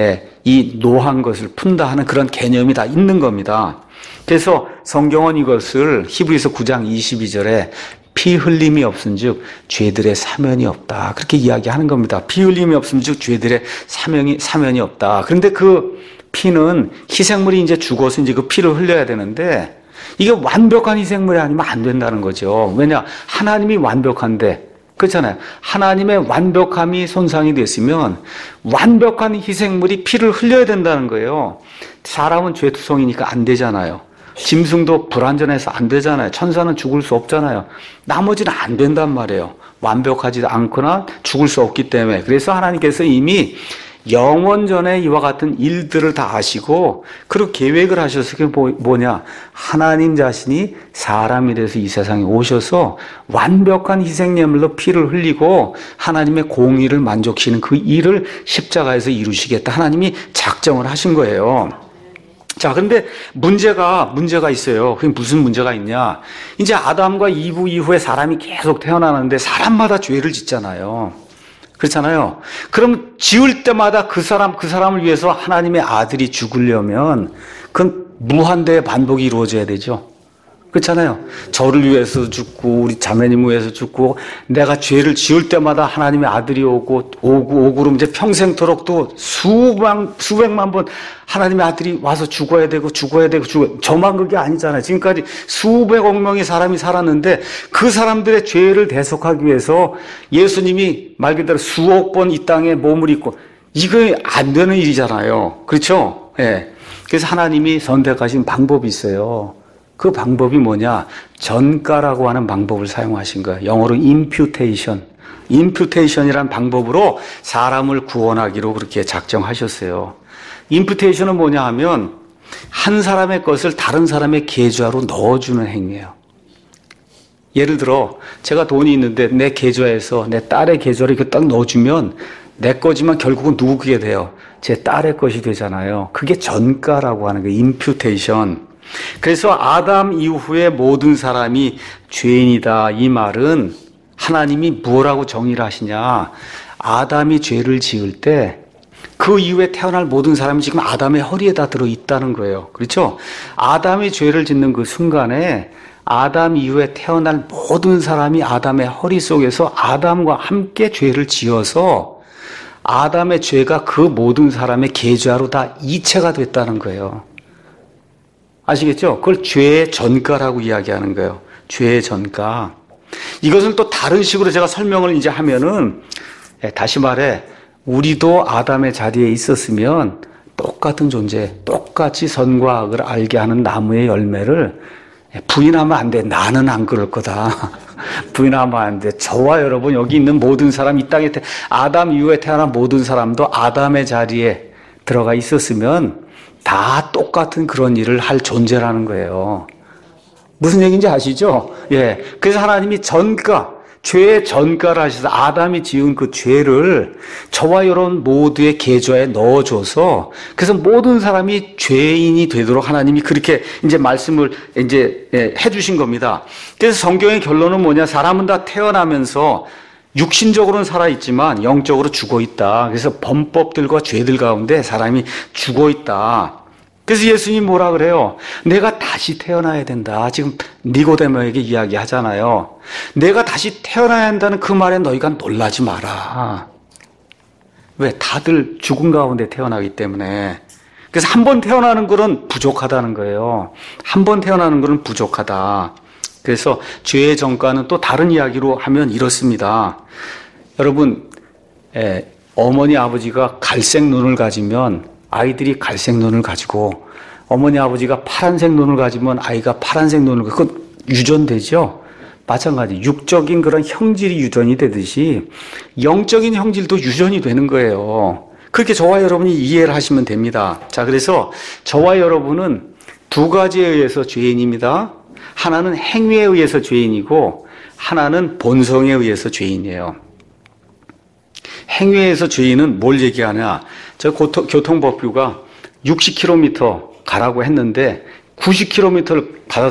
Speaker 1: 이 노한 것을 푼다 하는 그런 개념이 다 있는 겁니다. 그래서 성경은 이것을 히브리서 구 장 이십이 절에 피 흘림이 없은즉 죄들의 사면이 없다, 그렇게 이야기하는 겁니다. 피 흘림이 없은즉 죄들의 사면이 사면이 없다. 그런데 그 피는 희생물이 이제 죽어서 이제 그 피를 흘려야 되는데, 이게 완벽한 희생물이 아니면 안 된다는 거죠. 왜냐? 하나님이 완벽한데, 그렇잖아요. 하나님의 완벽함이 손상이 됐으면 완벽한 희생물이 피를 흘려야 된다는 거예요. 사람은 죄투성이니까 안 되잖아요. 짐승도 불완전해서 안 되잖아요. 천사는 죽을 수 없잖아요. 나머지는 안 된단 말이에요. 완벽하지 않거나 죽을 수 없기 때문에. 그래서 하나님께서 이미 영원 전에 이와 같은 일들을 다 아시고 그리고 계획을 하셔서 그게 뭐냐? 하나님 자신이 사람이 돼서 이 세상에 오셔서 완벽한 희생예물로 피를 흘리고 하나님의 공의를 만족시키는 그 일을 십자가에서 이루시겠다. 하나님이 작정을 하신 거예요. 자, 그런데 문제가, 문제가 있어요. 그게 무슨 문제가 있냐? 이제 아담과 이브 이후에 사람이 계속 태어나는데 사람마다 죄를 짓잖아요. 그렇잖아요. 그럼 지을 때마다 그 사람, 그 사람을 위해서 하나님의 아들이 죽으려면 그건 무한대의 반복이 이루어져야 되죠. 그렇잖아요. 저를 위해서 죽고 우리 자매님을 위해서 죽고 내가 죄를 지을 때마다 하나님의 아들이 오고 오고 오고 그러면 이제 평생토록 또 수만 수백만 번 하나님의 아들이 와서 죽어야 되고 죽어야 되고 죽어. 저만 그게 아니잖아요. 지금까지 수백억 명의 사람이 살았는데 그 사람들의 죄를 대속하기 위해서 예수님이 말 그대로 수억 번 이 땅에 몸을 입고, 이거 안 되는 일이잖아요. 그렇죠? 예. 그래서 하나님이 선택하신 방법이 있어요. 그 방법이 뭐냐? 전가라고 하는 방법을 사용하신 거예요. 영어로 imputation. imputation이라는 방법으로 사람을 구원하기로 그렇게 작정하셨어요. imputation은 뭐냐 하면 한 사람의 것을 다른 사람의 계좌로 넣어주는 행위예요. 예를 들어 제가 돈이 있는데 내 계좌에서 내 딸의 계좌로 이렇게 딱 넣어주면 내 거지만 결국은 누구 그게 돼요? 제 딸의 것이 되잖아요. 그게 전가라고 하는 거예요. imputation. 그래서 아담 이후에 모든 사람이 죄인이다. 이 말은 하나님이 뭐라고 정의를 하시냐? 아담이 죄를 지을 때 그 이후에 태어날 모든 사람이 지금 아담의 허리에다 들어있다는 거예요. 그렇죠? 아담이 죄를 짓는 그 순간에 아담 이후에 태어날 모든 사람이 아담의 허리 속에서 아담과 함께 죄를 지어서 아담의 죄가 그 모든 사람의 계좌로 다 이체가 됐다는 거예요. 아시겠죠? 그걸 죄의 전가라고 이야기하는 거예요. 죄의 전가. 이것을 또 다른 식으로 제가 설명을 이제 하면은, 다시 말해, 우리도 아담의 자리에 있었으면 똑같은 존재, 똑같이 선과 악을 알게 하는 나무의 열매를 부인하면 안 돼. 나는 안 그럴 거다. 부인하면 안 돼. 저와 여러분, 여기 있는 모든 사람, 이 땅에, 태, 아담 이후에 태어난 모든 사람도 아담의 자리에 들어가 있었으면 다 똑같은 그런 일을 할 존재라는 거예요. 무슨 얘기인지 아시죠? 예. 그래서 하나님이 전가, 죄의 전가를 하셔서 아담이 지은 그 죄를 저와 여러분 모두의 계좌에 넣어줘서 그래서 모든 사람이 죄인이 되도록 하나님이 그렇게 이제 말씀을 이제 해주신 겁니다. 그래서 성경의 결론은 뭐냐? 사람은 다 태어나면서 육신적으로는 살아있지만 영적으로 죽어있다. 그래서 범법들과 죄들 가운데 사람이 죽어있다. 그래서 예수님이 뭐라 그래요? 내가 다시 태어나야 된다. 지금 니고데모에게 이야기하잖아요. 내가 다시 태어나야 한다는 그 말에 너희가 놀라지 마라. 왜? 다들 죽은 가운데 태어나기 때문에. 그래서 한 번 태어나는 것은 부족하다는 거예요. 한 번 태어나는 것은 부족하다. 그래서 죄의 전가는 또 다른 이야기로 하면 이렇습니다. 여러분, 에, 어머니 아버지가 갈색 눈을 가지면 아이들이 갈색 눈을 가지고 어머니 아버지가 파란색 눈을 가지면 아이가 파란색 눈을 가지고 그건 유전되죠. 마찬가지 육적인 그런 형질이 유전이 되듯이 영적인 형질도 유전이 되는 거예요. 그렇게 저와 여러분이 이해를 하시면 됩니다. 자, 그래서 저와 여러분은 두 가지에 의해서 죄인입니다. 하나는 행위에 의해서 죄인이고 하나는 본성에 의해서 죄인이에요. 행위에 의해서 죄인은 뭘 얘기하냐? 저 교통법규가 육십 킬로미터 가라고 했는데 구십 킬로미터를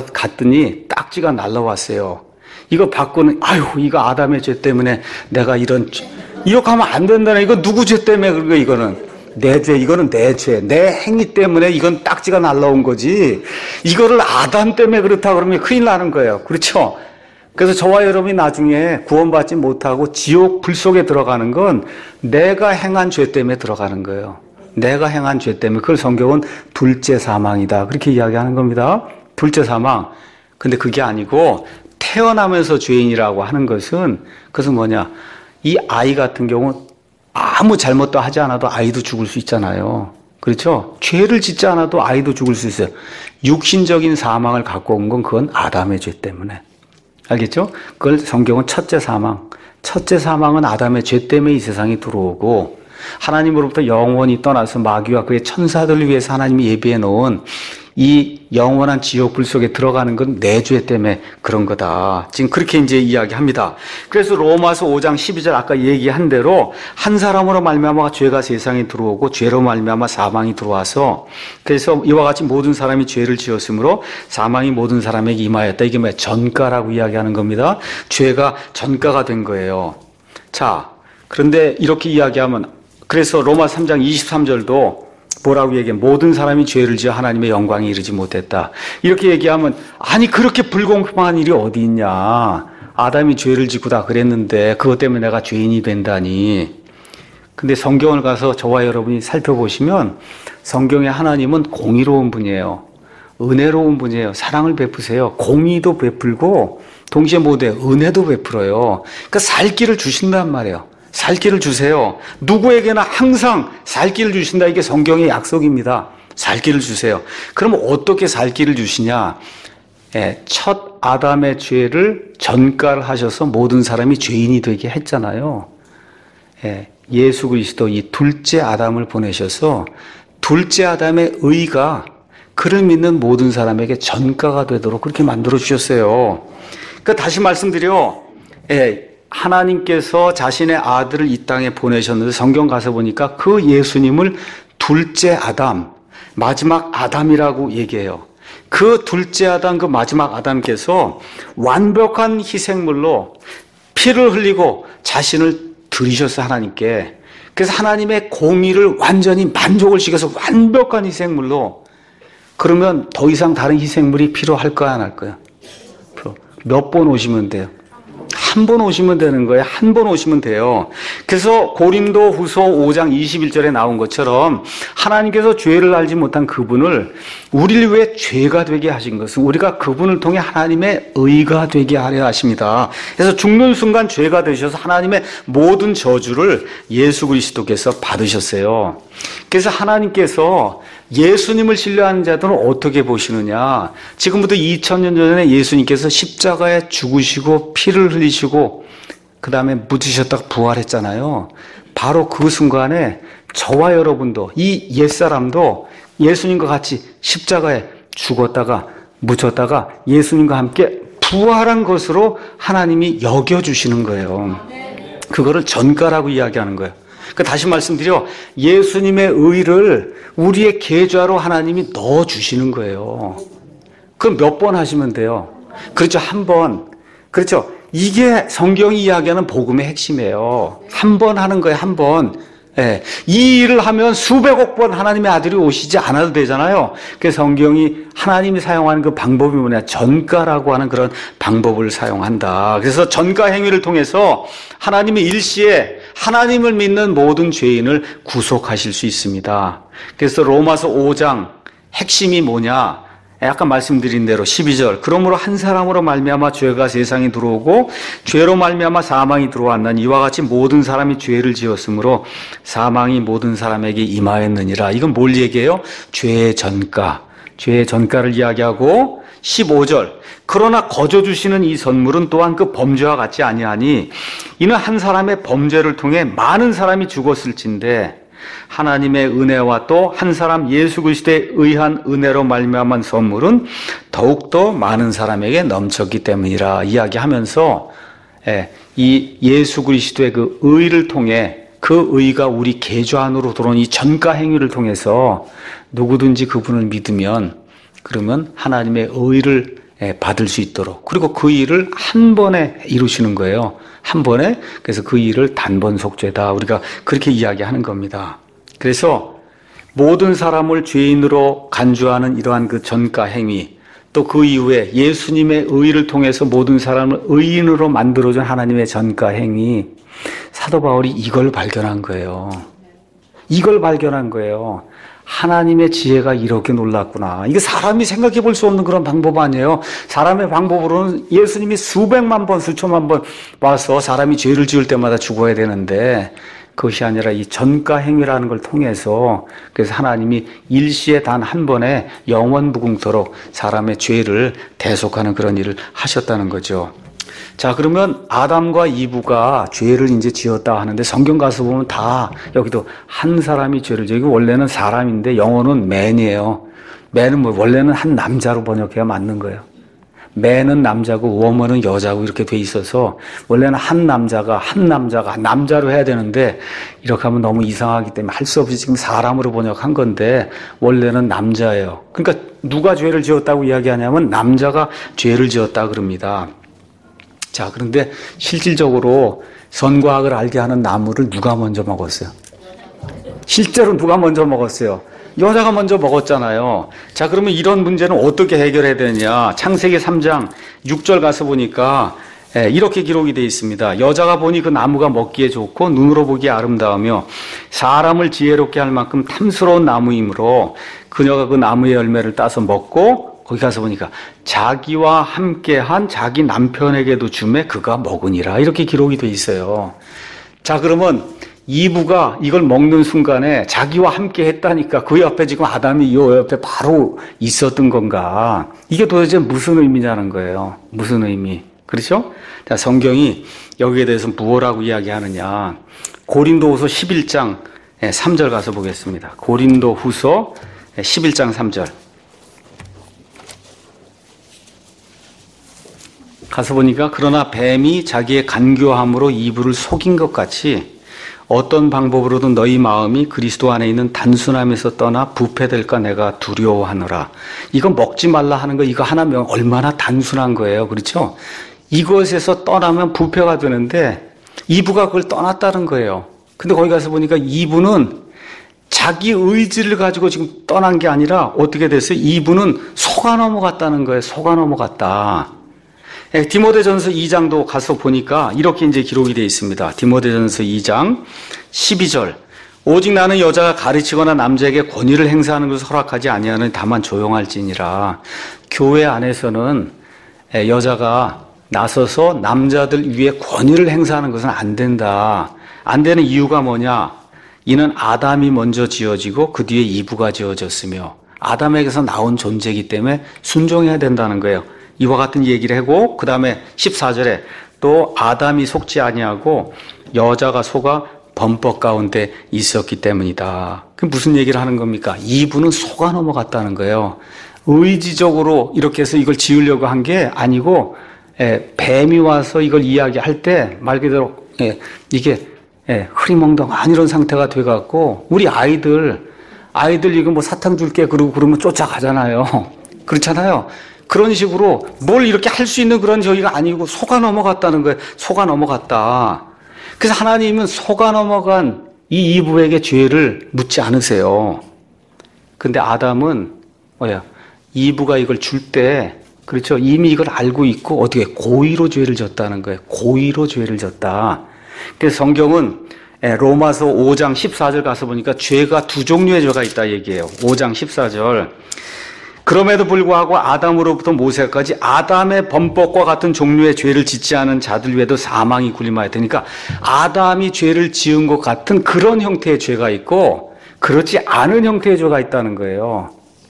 Speaker 1: 갔더니 딱지가 날라왔어요. 이거 받고는 아유 이거 아담의 죄 때문에 내가 이런 이거 가면 안 된다네. 이거 누구 죄 때문에 그런 거 이거는 내 죄, 이거는 내 죄, 내 행위 때문에 이건 딱지가 날라온 거지. 이거를 아담 때문에 그렇다 그러면 큰일 나는 거예요. 그렇죠? 그래서 저와 여러분이 나중에 구원받지 못하고 지옥 불 속에 들어가는 건 내가 행한 죄 때문에 들어가는 거예요. 내가 행한 죄 때문에. 그걸 성경은 둘째 사망이다. 그렇게 이야기하는 겁니다. 둘째 사망. 근데 그게 아니고 태어나면서 죄인이라고 하는 것은 그것은 뭐냐. 이 아이 같은 경우 아무 잘못도 하지 않아도 아이도 죽을 수 있잖아요. 그렇죠? 죄를 짓지 않아도 아이도 죽을 수 있어요. 육신적인 사망을 갖고 온 건 그건 아담의 죄 때문에. 알겠죠? 그걸 성경은 첫째 사망. 첫째 사망은 아담의 죄 때문에 이 세상에 들어오고 하나님으로부터 영원히 떠나서 마귀와 그의 천사들을 위해서 하나님이 예비해 놓은 이 영원한 지옥 불 속에 들어가는 건 내 죄 때문에 그런 거다. 지금 그렇게 이제 이야기합니다. 그래서 로마서 오 장 십이 절 아까 얘기한 대로 한 사람으로 말미암아 죄가 세상에 들어오고 죄로 말미암아 사망이 들어와서 그래서 이와 같이 모든 사람이 죄를 지었으므로 사망이 모든 사람에게 임하였다. 이게 뭐야? 전가라고 이야기하는 겁니다. 죄가 전가가 된 거예요. 자, 그런데 이렇게 이야기하면 그래서 로마 삼 장 이십삼 절도 뭐라고 얘기해? 모든 사람이 죄를 지어 하나님의 영광에 이르지 못했다. 이렇게 얘기하면 아니 그렇게 불공평한 일이 어디 있냐. 아담이 죄를 짓고 다 그랬는데 그것 때문에 내가 죄인이 된다니. 근데 성경을 가서 저와 여러분이 살펴보시면 성경의 하나님은 공의로운 분이에요. 은혜로운 분이에요. 사랑을 베푸세요. 공의도 베풀고 동시에 뭐돼? 은혜도 베풀어요. 그러니까 살 길을 주신단 말이에요. 살 길을 주세요. 누구에게나 항상 살 길을 주신다. 이게 성경의 약속입니다. 살 길을 주세요. 그럼 어떻게 살 길을 주시냐? 예, 첫 아담의 죄를 전가를 하셔서 모든 사람이 죄인이 되게 했잖아요. 예, 예수 그리스도 이 둘째 아담을 보내셔서 둘째 아담의 의가 그를 믿는 모든 사람에게 전가가 되도록 그렇게 만들어 주셨어요. 그러니까 다시 말씀드려, 예, 하나님께서 자신의 아들을 이 땅에 보내셨는데 성경 가서 보니까 그 예수님을 둘째 아담, 마지막 아담이라고 얘기해요. 그 둘째 아담, 그 마지막 아담께서 완벽한 희생물로 피를 흘리고 자신을 드리셨어요, 하나님께. 그래서 하나님의 공의를 완전히 만족을 시켜서 완벽한 희생물로. 그러면 더 이상 다른 희생물이 필요할까요, 안 할까요? 몇 번 오시면 돼요? 한 번 오시면 되는 거예요. 한 번 오시면 돼요. 그래서 고린도 후서 오 장 이십일 절에 나온 것처럼 하나님께서 죄를 알지 못한 그분을 우리를 위해 죄가 되게 하신 것은 우리가 그분을 통해 하나님의 의가 되게 하려 하십니다. 그래서 죽는 순간 죄가 되셔서 하나님의 모든 저주를 예수 그리스도께서 받으셨어요. 그래서 하나님께서 예수님을 신뢰하는 자들은 어떻게 보시느냐? 지금부터 이천 년 전에 예수님께서 십자가에 죽으시고 피를 흘리시고 그 다음에 묻으셨다가 부활했잖아요. 바로 그 순간에 저와 여러분도 이 옛사람도 예수님과 같이 십자가에 죽었다가 묻혔다가 예수님과 함께 부활한 것으로 하나님이 여겨주시는 거예요. 그거를 전가라고 이야기하는 거예요. 그 다시 말씀드려, 예수님의 의를 우리의 계좌로 하나님이 넣어주시는 거예요. 그럼 몇 번 하시면 돼요? 그렇죠, 한 번. 그렇죠. 이게 성경이 이야기하는 복음의 핵심이에요. 한 번 하는 거예요, 한 번. 예. 이 일을 하면 수백억 번 하나님의 아들이 오시지 않아도 되잖아요. 그래서 성경이 하나님이 사용하는 그 방법이 뭐냐? 전가라고 하는 그런 방법을 사용한다. 그래서 전가 행위를 통해서 하나님이 일시에 하나님을 믿는 모든 죄인을 구속하실 수 있습니다. 그래서 로마서 오 장 핵심이 뭐냐? 아까 말씀드린 대로 십이 절, 그러므로 한 사람으로 말미암아 죄가 세상에 들어오고 죄로 말미암아 사망이 들어왔나니 이와 같이 모든 사람이 죄를 지었으므로 사망이 모든 사람에게 임하였느니라. 이건 뭘 얘기해요? 죄의 전가, 죄의 전가를 이야기하고 십오 절, 그러나 거저 주시는 이 선물은 또한 그 범죄와 같지 아니하니 이는 한 사람의 범죄를 통해 많은 사람이 죽었을진데 하나님의 은혜와 또 한 사람 예수 그리스도에 의한 은혜로 말미암은 선물은 더욱더 많은 사람에게 넘쳤기 때문이라 이야기하면서 이 예수 그리스도의 그 의를 통해 그 의가 우리 계좌 안으로 들어온 이 전가 행위를 통해서 누구든지 그분을 믿으면 그러면 하나님의 의를 받을 수 있도록, 그리고 그 일을 한 번에 이루시는 거예요. 한 번에. 그래서 그 일을 단번속죄다. 우리가 그렇게 이야기하는 겁니다. 그래서 모든 사람을 죄인으로 간주하는 이러한 그 전가 행위, 또 그 이후에 예수님의 의를 통해서 모든 사람을 의인으로 만들어준 하나님의 전가 행위, 사도 바울이 이걸 발견한 거예요. 이걸 발견한 거예요. 하나님의 지혜가 이렇게 놀랐구나. 이게 사람이 생각해 볼 수 없는 그런 방법 아니에요. 사람의 방법으로는 예수님이 수백만 번, 수천만 번 와서 사람이 죄를 지을 때마다 죽어야 되는데 그것이 아니라 이 전가 행위라는 걸 통해서 그래서 하나님이 일시에 단 한 번에 영원 무궁토록 사람의 죄를 대속하는 그런 일을 하셨다는 거죠. 자, 그러면 아담과 이브가 죄를 이제 지었다 하는데 성경 가서 보면 다 여기도 한 사람이 죄를 지고, 원래는 사람인데 영어는 man이에요. man은 뭐 원래는 한 남자로 번역해야 맞는 거예요. man은 남자고 woman은 여자고 이렇게 돼 있어서 원래는 한 남자가 한 남자가 남자로 해야 되는데 이렇게 하면 너무 이상하기 때문에 할 수 없이 지금 사람으로 번역한 건데 원래는 남자예요. 그러니까 누가 죄를 지었다고 이야기하냐면 남자가 죄를 지었다 그럽니다. 자, 그런데 실질적으로 선과학을 알게 하는 나무를 누가 먼저 먹었어요? 실제로 누가 먼저 먹었어요? 여자가 먼저 먹었잖아요. 자, 그러면 이런 문제는 어떻게 해결해야 되느냐? 창세기 삼 장 육 절 가서 보니까 이렇게 기록이 되어 있습니다. 여자가 보니 그 나무가 먹기에 좋고 눈으로 보기에 아름다우며 사람을 지혜롭게 할 만큼 탐스러운 나무이므로 그녀가 그 나무의 열매를 따서 먹고, 거기 가서 보니까 자기와 함께한 자기 남편에게도 주매 그가 먹으니라. 이렇게 기록이 돼 있어요. 자, 그러면 이브가 이걸 먹는 순간에 자기와 함께 했다니까 그 옆에 지금 아담이 이 옆에 바로 있었던 건가? 이게 도대체 무슨 의미냐는 거예요. 무슨 의미? 그렇죠? 자, 성경이 여기에 대해서 무엇라고 이야기하느냐? 고린도후서 십일 장 삼 절 가서 보겠습니다. 고린도후서 십일 장 삼 절. 가서 보니까 그러나 뱀이 자기의 간교함으로 이브를 속인 것 같이 어떤 방법으로든 너희 마음이 그리스도 안에 있는 단순함에서 떠나 부패될까 내가 두려워하노라. 이거 먹지 말라 하는 거 이거 하나면 얼마나 단순한 거예요. 그렇죠? 이것에서 떠나면 부패가 되는데 이브가 그걸 떠났다는 거예요. 근데 거기 가서 보니까 이브는 자기 의지를 가지고 지금 떠난 게 아니라 어떻게 됐어요? 이브는 속아 넘어갔다는 거예요. 속아 넘어갔다. 디모데전서 이 장도 가서 보니까 이렇게 이제 기록이 되어 있습니다. 디모데전서 이 장 십이 절. 오직 나는 여자가 가르치거나 남자에게 권위를 행사하는 것을 허락하지 아니하는 다만 조용할지니라. 교회 안에서는 여자가 나서서 남자들 위에 권위를 행사하는 것은 안 된다. 안 되는 이유가 뭐냐? 이는 아담이 먼저 지어지고 그 뒤에 이브가 지어졌으며 아담에게서 나온 존재이기 때문에 순종해야 된다는 거예요. 이와 같은 얘기를 하고 그 다음에 십사 절에 또 아담이 속지 아니하고 여자가 속아 범법 가운데 있었기 때문이다. 그 무슨 얘기를 하는 겁니까? 이브는 속아 넘어갔다는 거예요. 의지적으로 이렇게 해서 이걸 지으려고 한 게 아니고 예, 뱀이 와서 이걸 이야기할 때 말 그대로 예, 이게 예, 흐리멍덩한 이런 상태가 돼갖고 우리 아이들 아이들 이거 뭐 사탕 줄게 그러고 그러면 쫓아가잖아요. 그렇잖아요. 그런 식으로 뭘 이렇게 할 수 있는 그런 저기가 아니고 속아 넘어갔다는 거예요. 속아 넘어갔다. 그래서 하나님은 속아 넘어간 이 이브에게 죄를 묻지 않으세요. 근데 아담은 뭐야? 이브가 이걸 줄 때 그렇죠. 이미 이걸 알고 있고 어떻게 고의로 죄를 졌다는 거예요. 고의로 죄를 졌다. 그래서 성경은 로마서 오 장 십사 절 가서 보니까 죄가 두 종류의 죄가 있다 얘기해요. 오 장 십사 절. 그럼에도 불구하고 아담으로부터 모세까지 아담의 범법과 같은 종류의 죄를 짓지 않은 자들 외에도 사망이 군림하여 되니까 아담이 죄를 지은 것 같은 그런 형태의 죄가 있고 그렇지 않은 형태의 죄가 있다는 거예요.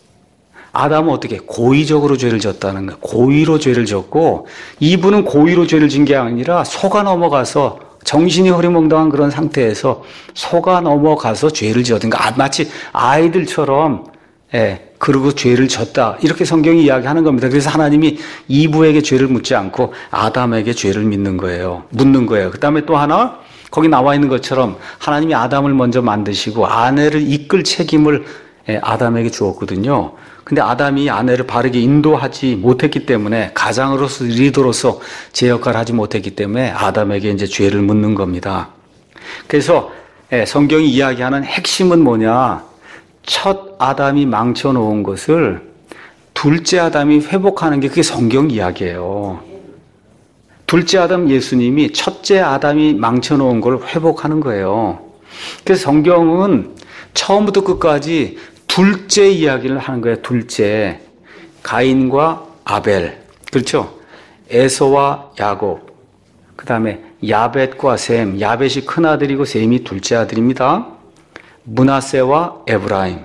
Speaker 1: 아담은 어떻게 고의적으로 죄를 졌다는 거예요. 고의로 죄를 졌고 이브는 고의로 죄를 진 게 아니라 속아 넘어가서 정신이 흐리멍덩한 그런 상태에서 속아 넘어가서 죄를 지었던 거. 마치 아이들처럼 예, 그리고 죄를 졌다. 이렇게 성경이 이야기하는 겁니다. 그래서 하나님이 이브에게 죄를 묻지 않고 아담에게 죄를 믿는 거예요. 묻는 거예요. 그 다음에 또 하나, 거기 나와 있는 것처럼 하나님이 아담을 먼저 만드시고 아내를 이끌 책임을 아담에게 주었거든요. 근데 아담이 아내를 바르게 인도하지 못했기 때문에 가장으로서 리더로서 제 역할을 하지 못했기 때문에 아담에게 이제 죄를 묻는 겁니다. 그래서 성경이 이야기하는 핵심은 뭐냐? 첫 아담이 망쳐놓은 것을 둘째 아담이 회복하는 게 그게 성경 이야기예요. 둘째 아담 예수님이 첫째 아담이 망쳐놓은 걸 회복하는 거예요. 그래서 성경은 처음부터 끝까지 둘째 이야기를 하는 거예요. 둘째. 가인과 아벨. 그렇죠? 에서와 야곱. 그 다음에 야벳과 셈. 야벳이 큰아들이고 셈이 둘째 아들입니다. 므낫세와 에브라임,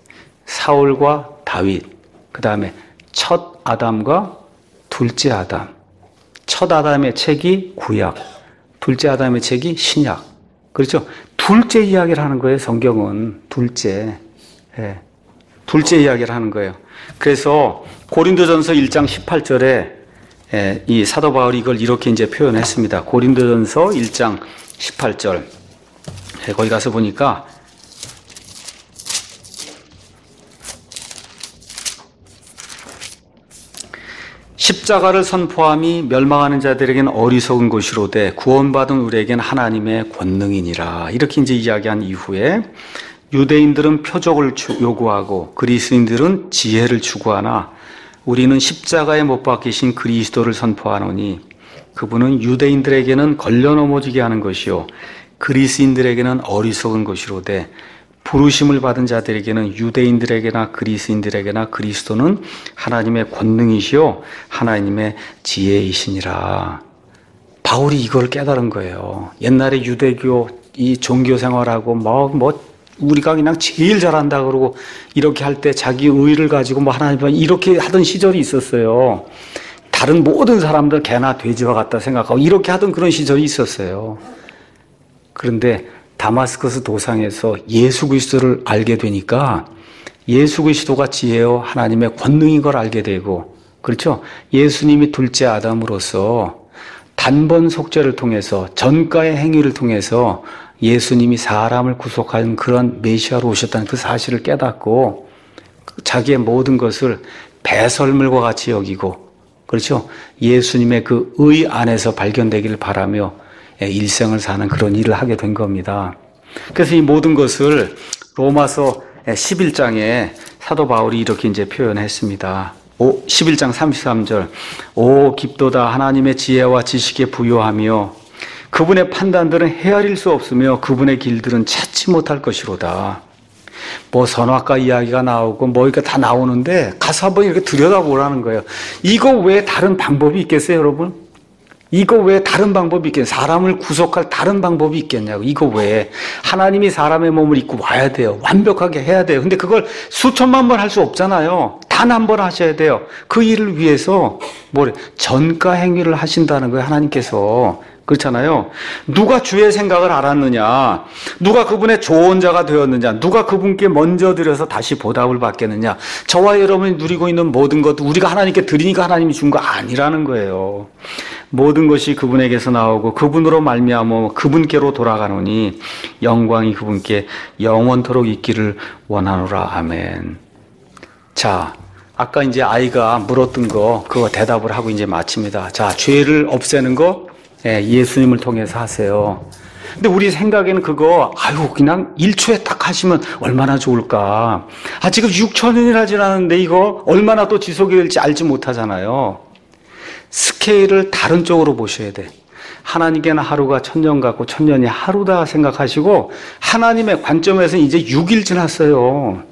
Speaker 1: 사울과 다윗, 그 다음에 첫 아담과 둘째 아담. 첫 아담의 책이 구약, 둘째 아담의 책이 신약. 그렇죠? 둘째 이야기를 하는 거예요. 성경은 둘째. 예. 둘째 이야기를 하는 거예요. 그래서 고린도전서 일 장 십팔 절에 예, 이 사도 바울이 이걸 이렇게 이제 표현했습니다. 고린도전서 일 장 십팔 절. 예, 거기 가서 보니까 십자가를 선포함이 멸망하는 자들에게는 어리석은 것이로되 구원받은 우리에게는 하나님의 권능이니라. 이렇게 이제 이야기한 이후에 유대인들은 표적을 요구하고 그리스인들은 지혜를 추구하나 우리는 십자가에 못 박히신 그리스도를 선포하노니 그분은 유대인들에게는 걸려 넘어지게 하는 것이요 그리스인들에게는 어리석은 것이로되 부르심을 받은 자들에게는 유대인들에게나 그리스인들에게나 그리스도는 하나님의 권능이시요 하나님의 지혜이시니라. 바울이 이걸 깨달은 거예요. 옛날에 유대교 이 종교 생활하고 뭐, 뭐, 우리가 그냥 제일 잘한다 그러고 이렇게 할 때 자기 의의를 가지고 뭐 하나님 이렇게 하던 시절이 있었어요. 다른 모든 사람들 개나 돼지와 같다 생각하고 이렇게 하던 그런 시절이 있었어요. 그런데 다마스커스 도상에서 예수 그리스도를 알게 되니까 예수 그리스도가 지혜요 하나님의 권능인 걸 알게 되고, 그렇죠? 예수님이 둘째 아담으로서 단번 속죄를 통해서 전가의 행위를 통해서 예수님이 사람을 구속하는 그런 메시아로 오셨다는 그 사실을 깨닫고 자기의 모든 것을 배설물과 같이 여기고, 그렇죠? 예수님의 그 의 안에서 발견되기를 바라며 일생을 사는 그런 일을 하게 된 겁니다. 그래서 이 모든 것을 로마서 십일 장에 사도 바울이 이렇게 이제 표현했습니다. 십일 장 삼십삼 절. 오 깊도다 하나님의 지혜와 지식에 부요하며 그분의 판단들은 헤아릴 수 없으며 그분의 길들은 찾지 못할 것이로다. 뭐 선악과 이야기가 나오고 뭐 이렇게 다 나오는데 가서 한번 이렇게 들여다보라는 거예요. 이거 외에 다른 방법이 있겠어요, 여러분? 이거 외에 다른 방법이 있겠냐? 사람을 구속할 다른 방법이 있겠냐고. 이거 외에 하나님이 사람의 몸을 입고 와야 돼요. 완벽하게 해야 돼요. 근데 그걸 수천만 번 할 수 없잖아요. 단 한 번 하셔야 돼요. 그 일을 위해서 뭐래? 전가 행위를 하신다는 거예요, 하나님께서. 그렇잖아요. 누가 주의 생각을 알았느냐? 누가 그분의 조언자가 되었느냐? 누가 그분께 먼저 드려서 다시 보답을 받겠느냐? 저와 여러분이 누리고 있는 모든 것도 우리가 하나님께 드리니까 하나님이 준 거 아니라는 거예요. 모든 것이 그분에게서 나오고 그분으로 말미암아 그분께로 돌아가노니 영광이 그분께 영원토록 있기를 원하노라. 아멘. 자, 아까 이제 아이가 물었던 거 그거 대답을 하고 이제 마칩니다. 자, 죄를 없애는 거 예, 예수님을 통해서 하세요. 근데 우리 생각에는 그거 아유 그냥 일 초에 딱 하시면 얼마나 좋을까. 아 지금 육천 년이나 지났는데 이거 얼마나 또 지속이 될지 알지 못하잖아요. 스케일을 다른 쪽으로 보셔야 돼. 하나님께는 하루가 천년 같고 천년이 하루다 생각하시고 하나님의 관점에서는 이제 육 일 지났어요.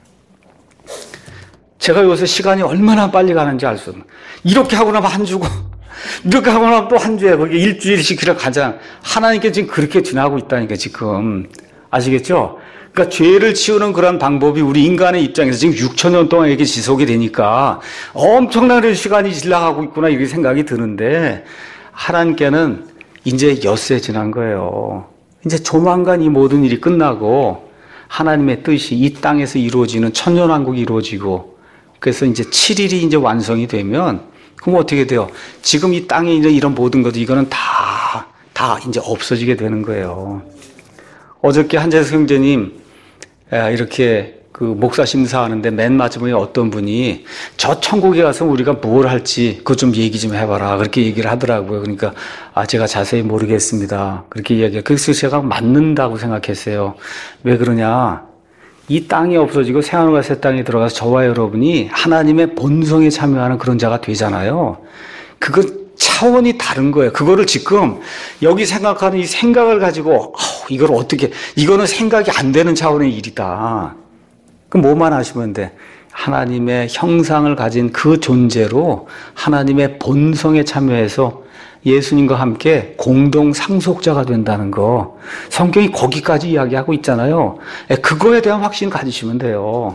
Speaker 1: 제가 요새 시간이 얼마나 빨리 가는지 알 수 없어요. 이렇게 하고 나면 한 주고 이렇게 하고 나면 또 한 주에 거기 일주일씩 그래 가자. 하나님께 지금 그렇게 지나고 있다니까 지금. 아시겠죠? 그러니까 죄를 치우는 그런 방법이 우리 인간의 입장에서 지금 육천 년 동안 이렇게 지속이 되니까 엄청난 시간이 지나가고 있구나 이렇게 생각이 드는데 하나님께는 이제 엿새 지난 거예요. 이제 조만간 이 모든 일이 끝나고 하나님의 뜻이 이 땅에서 이루어지는 천년왕국이 이루어지고 그래서 이제 칠 일이 이제 완성이 되면 그럼 어떻게 돼요? 지금 이 땅에 이제 이런 모든 것도 이거는 다, 다 이제 없어지게 되는 거예요. 어저께 한재석 형제님, 이렇게 그 목사 심사하는데 맨 마지막에 어떤 분이 저 천국에 가서 우리가 뭘 할지 그거 좀 얘기 좀 해봐라. 그렇게 얘기를 하더라고요. 그러니까, 아, 제가 자세히 모르겠습니다. 그렇게 이야기해요. 그래서 제가 맞는다고 생각했어요. 왜 그러냐? 이 땅이 없어지고 새하늘과 새 땅에 들어가서 저와 여러분이 하나님의 본성에 참여하는 그런 자가 되잖아요. 그거 차원이 다른 거예요. 그거를 지금 여기 생각하는 이 생각을 가지고 어, 이걸 어떻게 이거는 생각이 안 되는 차원의 일이다. 그럼 뭐만 하시면 돼? 하나님의 형상을 가진 그 존재로 하나님의 본성에 참여해서 예수님과 함께 공동 상속자가 된다는 거. 성경이 거기까지 이야기하고 있잖아요. 그거에 대한 확신 가지시면 돼요.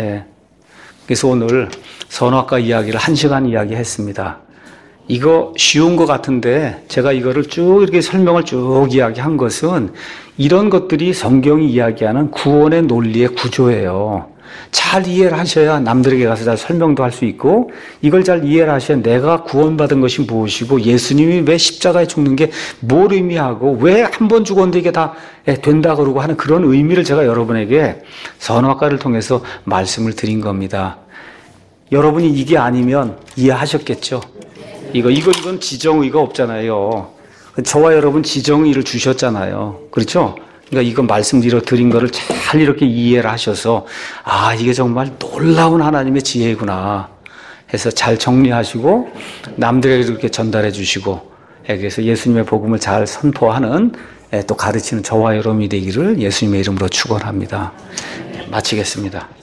Speaker 1: 그래서 오늘 선악과 이야기를 한 시간 이야기했습니다. 이거 쉬운 것 같은데 제가 이거를 쭉 이렇게 설명을 쭉 이야기한 것은 이런 것들이 성경이 이야기하는 구원의 논리의 구조예요. 잘 이해를 하셔야 남들에게 가서 잘 설명도 할 수 있고 이걸 잘 이해를 하셔야 내가 구원받은 것이 무엇이고 예수님이 왜 십자가에 죽는 게 뭘 의미하고 왜 한 번 죽었는데 이게 다 된다 그러고 하는 그런 의미를 제가 여러분에게 선악과를 통해서 말씀을 드린 겁니다. 여러분이 이게 아니면 이해하셨겠죠? 이거, 이거, 이건 지정의가 없잖아요. 저와 여러분 지정의를 주셨잖아요. 그렇죠? 그러니까 이거 말씀드려 드린 거를 잘 이렇게 이해를 하셔서 아 이게 정말 놀라운 하나님의 지혜구나 해서 잘 정리하시고 남들에게 이렇게 전달해 주시고 그래서 예수님의 복음을 잘 선포하는 또 가르치는 저와 여러분이 되기를 예수님의 이름으로 축원합니다. 마치겠습니다.